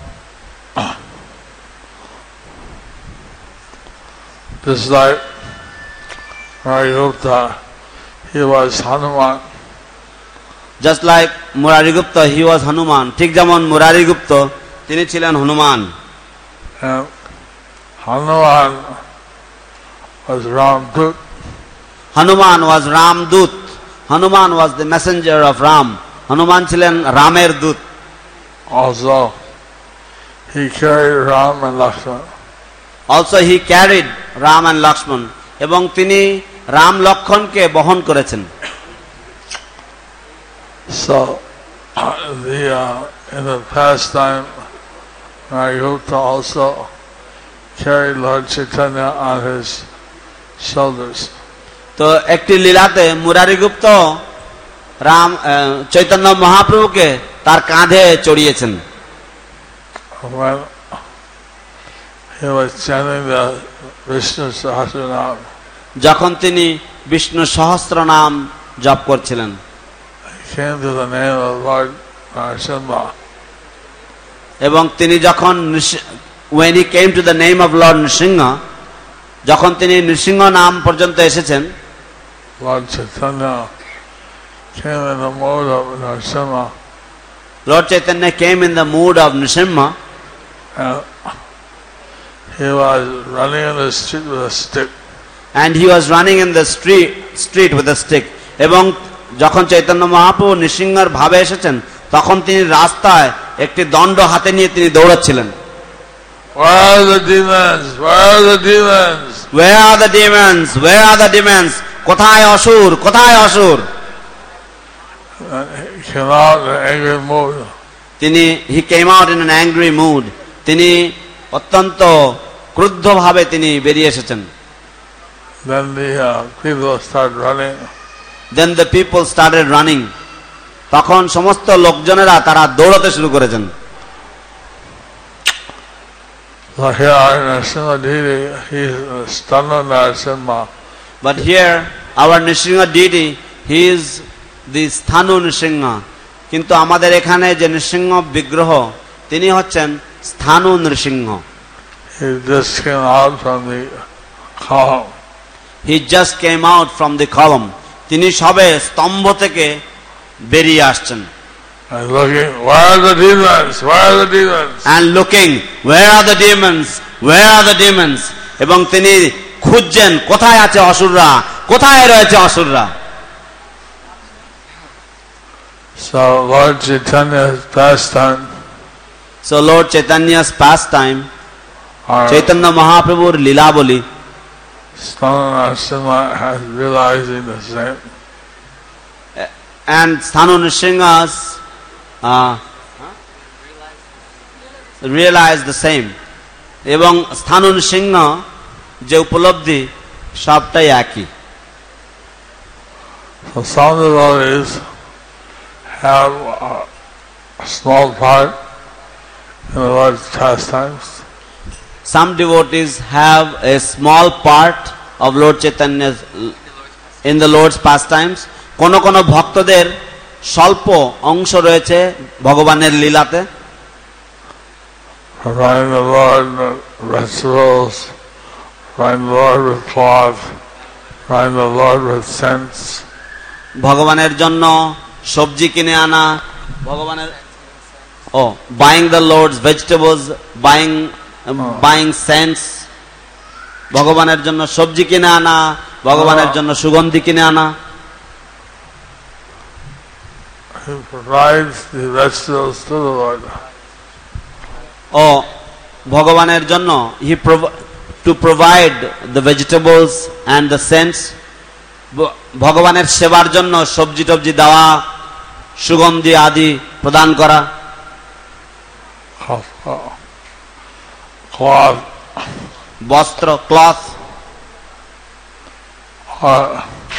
B: just like Marigupta, he was Hanuman.
A: Just like Murarigupta, he was Hanuman. ঠিক যেমন মুরারিগুপ্ত তিনি ছিলেন Hanuman.
B: And Hanuman was Ramdut.
A: Hanuman was Ramdut. Hanuman was the messenger of Ram. Hanuman ছিলেন রামের দূত।
B: Also, he carried Ram and Lakshman.
A: Also he carried Ram and Lakshman. এবং তিনি রাম লক্ষ্মণকে বহন করেছেন।
B: So, the uh, in the past time, Marigupta also carried Lord Chaitanya on his shoulders.
A: তো একটি লীলাতে মুরারিগুপ্ত রাম চৈতন্য মহাপ্রভুকে তার কাঁধে চড়িয়েছেন।
B: When he was chanting the Vishnu Sahasranam,
A: যখন তিনি বিষ্ণু সহস্র নাম জপ করছিলেন,
B: he came to the name of Lord Narasimha.
A: এবং তিনি যখন when he came to the name of Lord Nrsimha, যখন তিনি নৃসিংহ নাম পর্যন্ত এসেছেন,
B: Lord Chaitanya came in the mood of Narasimha.
A: Lord Chaitanya came in the mood of Nrsimha,
B: and he was running in the street with a stick.
A: and he was running in the street street with a stick. এবং যখন চৈতন্য মহাপ্রভু নৃসিংহের ভাবে এসেছেন, তখন তিনি রাস্তায় একটি দণ্ড হাতে নিয়ে তিনি দৌড়াচ্ছিলেন।
B: Where are the demons? Where are the demons?
A: Where are the demons? Where are the demons? কোথায় অসুর? কোথায় অসুর?
B: And he came out in an angry mood.
A: তিনি he came out in an angry mood. তিনি অত্যন্ত ক্রুদ্ধভাবে তিনি বেরিয়ে এসেছেন।
B: Then the uh, people started running.
A: Then the people started running. তখন সমস্ত লোকজনেরা তারা দৌড়াতে শুরু করেছেন।
B: So here our Narasimha deity, he is Stana Narasimha.
A: But here our Nrsimha deity, he is the Sthanu Nrsimha. কিন্তু আমাদের এখানে যে নৃসিংহ বিগ্রহ, তিনি হচ্ছেন স্থানু Narasimha.
B: He just came out from the column.
A: He just came out from the column. তিনি সবে স্তম্ভ থেকে বেরিয়ে আসছেন।
B: And looking, where are the demons? Where are the demons?
A: And looking, where are the demons? Where are the demons? এবং তিনি খুঁজছেন, কোথায় আছে অসুররা? কোথায় রয়েছে অসুররা?
B: So Lord Chaitanya's pastime,
A: So Lord Chaitanya's pastime,
B: our
A: Chaitanya মহাপ্রভুর লীলাবলী,
B: Stana Narasimha has realizing the same.
A: and Sthanu Nrsimha's uh, realize the same. এবং স্থানু নৃসিংহ যে উপলব্ধি সবটাই একই।
B: So some devotees have a small part in the Lord's pastimes.
A: Some devotees have a small part of Lord Chaitanya's in the Lord's pastimes. কোন কোন ভক্তদের স্বল্প অংশ রয়েছে ভগবানের লীলাতে।
B: Providing the Lord with vegetables, providing the Lord with cloth, providing the Lord with scents.
A: ভগবানের জন্য সবজি কিনে আনা, ভগবানের ও buying the Lord's vegetables, buying um, buying scents, ভগবানের জন্য সবজি কিনে আনা, ভগবানের জন্য সুগন্ধি কিনে আনা।
B: He provides the vegetables to the Lord.
A: ও ভগবানের জন্য he prov- to provide the vegetables and the scents, ভগবানের সেবার জন্য সবজি টবজি দেওয়া, সুগন্ধি আদি প্রদান করা।
B: Cloth.
A: বস্ত্র, cloth.
B: Uh,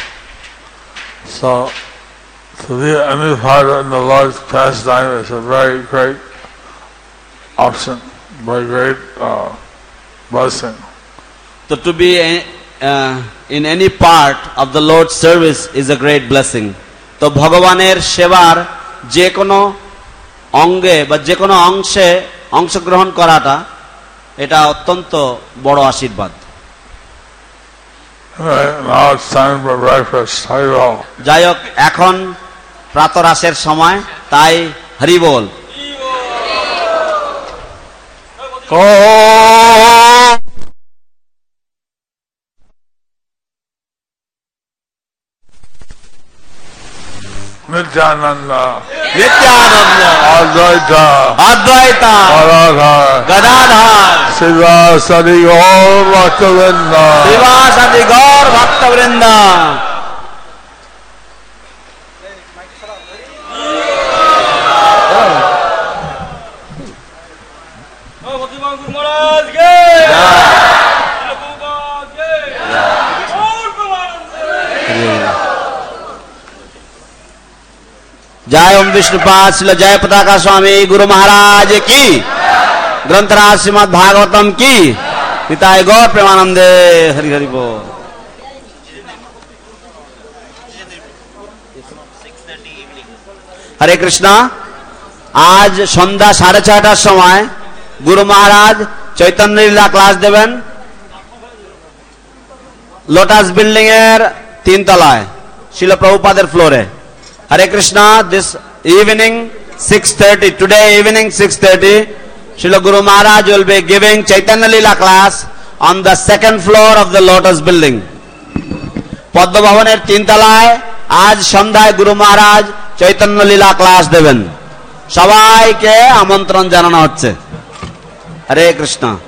B: so to be any part in the Lord's pastime is a very great option, very great uh, blessing.
A: So to be uh, in any part of the Lord's service is a great blessing. তো ভগবানের সেবার যে কোনো অঙ্গে বা যে কোনো অংশে অংশগ্রহণ করাটা এটা অত্যন্ত বড় আশীর্বাদ।
B: Now it's time for breakfast. Hari Bol.
A: যাই হোক, এখন প্রাতরাশের সময়, তাই হরি বল।
B: Nityananda,
A: Nityananda,
B: Advaita,
A: অদ্বৈতা,
B: Gadadhar,
A: Gadadhar,
B: Srivasadi Gaur Bhaktavinda,
A: শ্রীবাসাদি Gour ভক্তবৃন্দ। परम विष्णुपाद श्रील जय पताका स्वामी गुरु महाराज की, ग्रंथराज श्रीमद् भागवतम की, निताय गौर प्रेमानंदे। हरि हरि बोल। हरे कृष्णा। आज सन्ध्या साढ़े छटार समय गुरु महाराज चैतन्य लीला क्लास देवें लोटास बिल्डिंग एर तीन तलाय शिल प्रभुपादेर फ्लोरे। Hare Krishna. This evening six thirty today evening six thirty Srila Guru Maharaj will be giving Chaitanya Lila class on the second floor of the Lotus building. पद्म भवनेर तीन तलाय आज सन्ध्याय गुरु महाराज चैतन्य लीला क्लास देवें। सबाइके आमंत्रण जानानो हच्छे। हरे कृष्णा।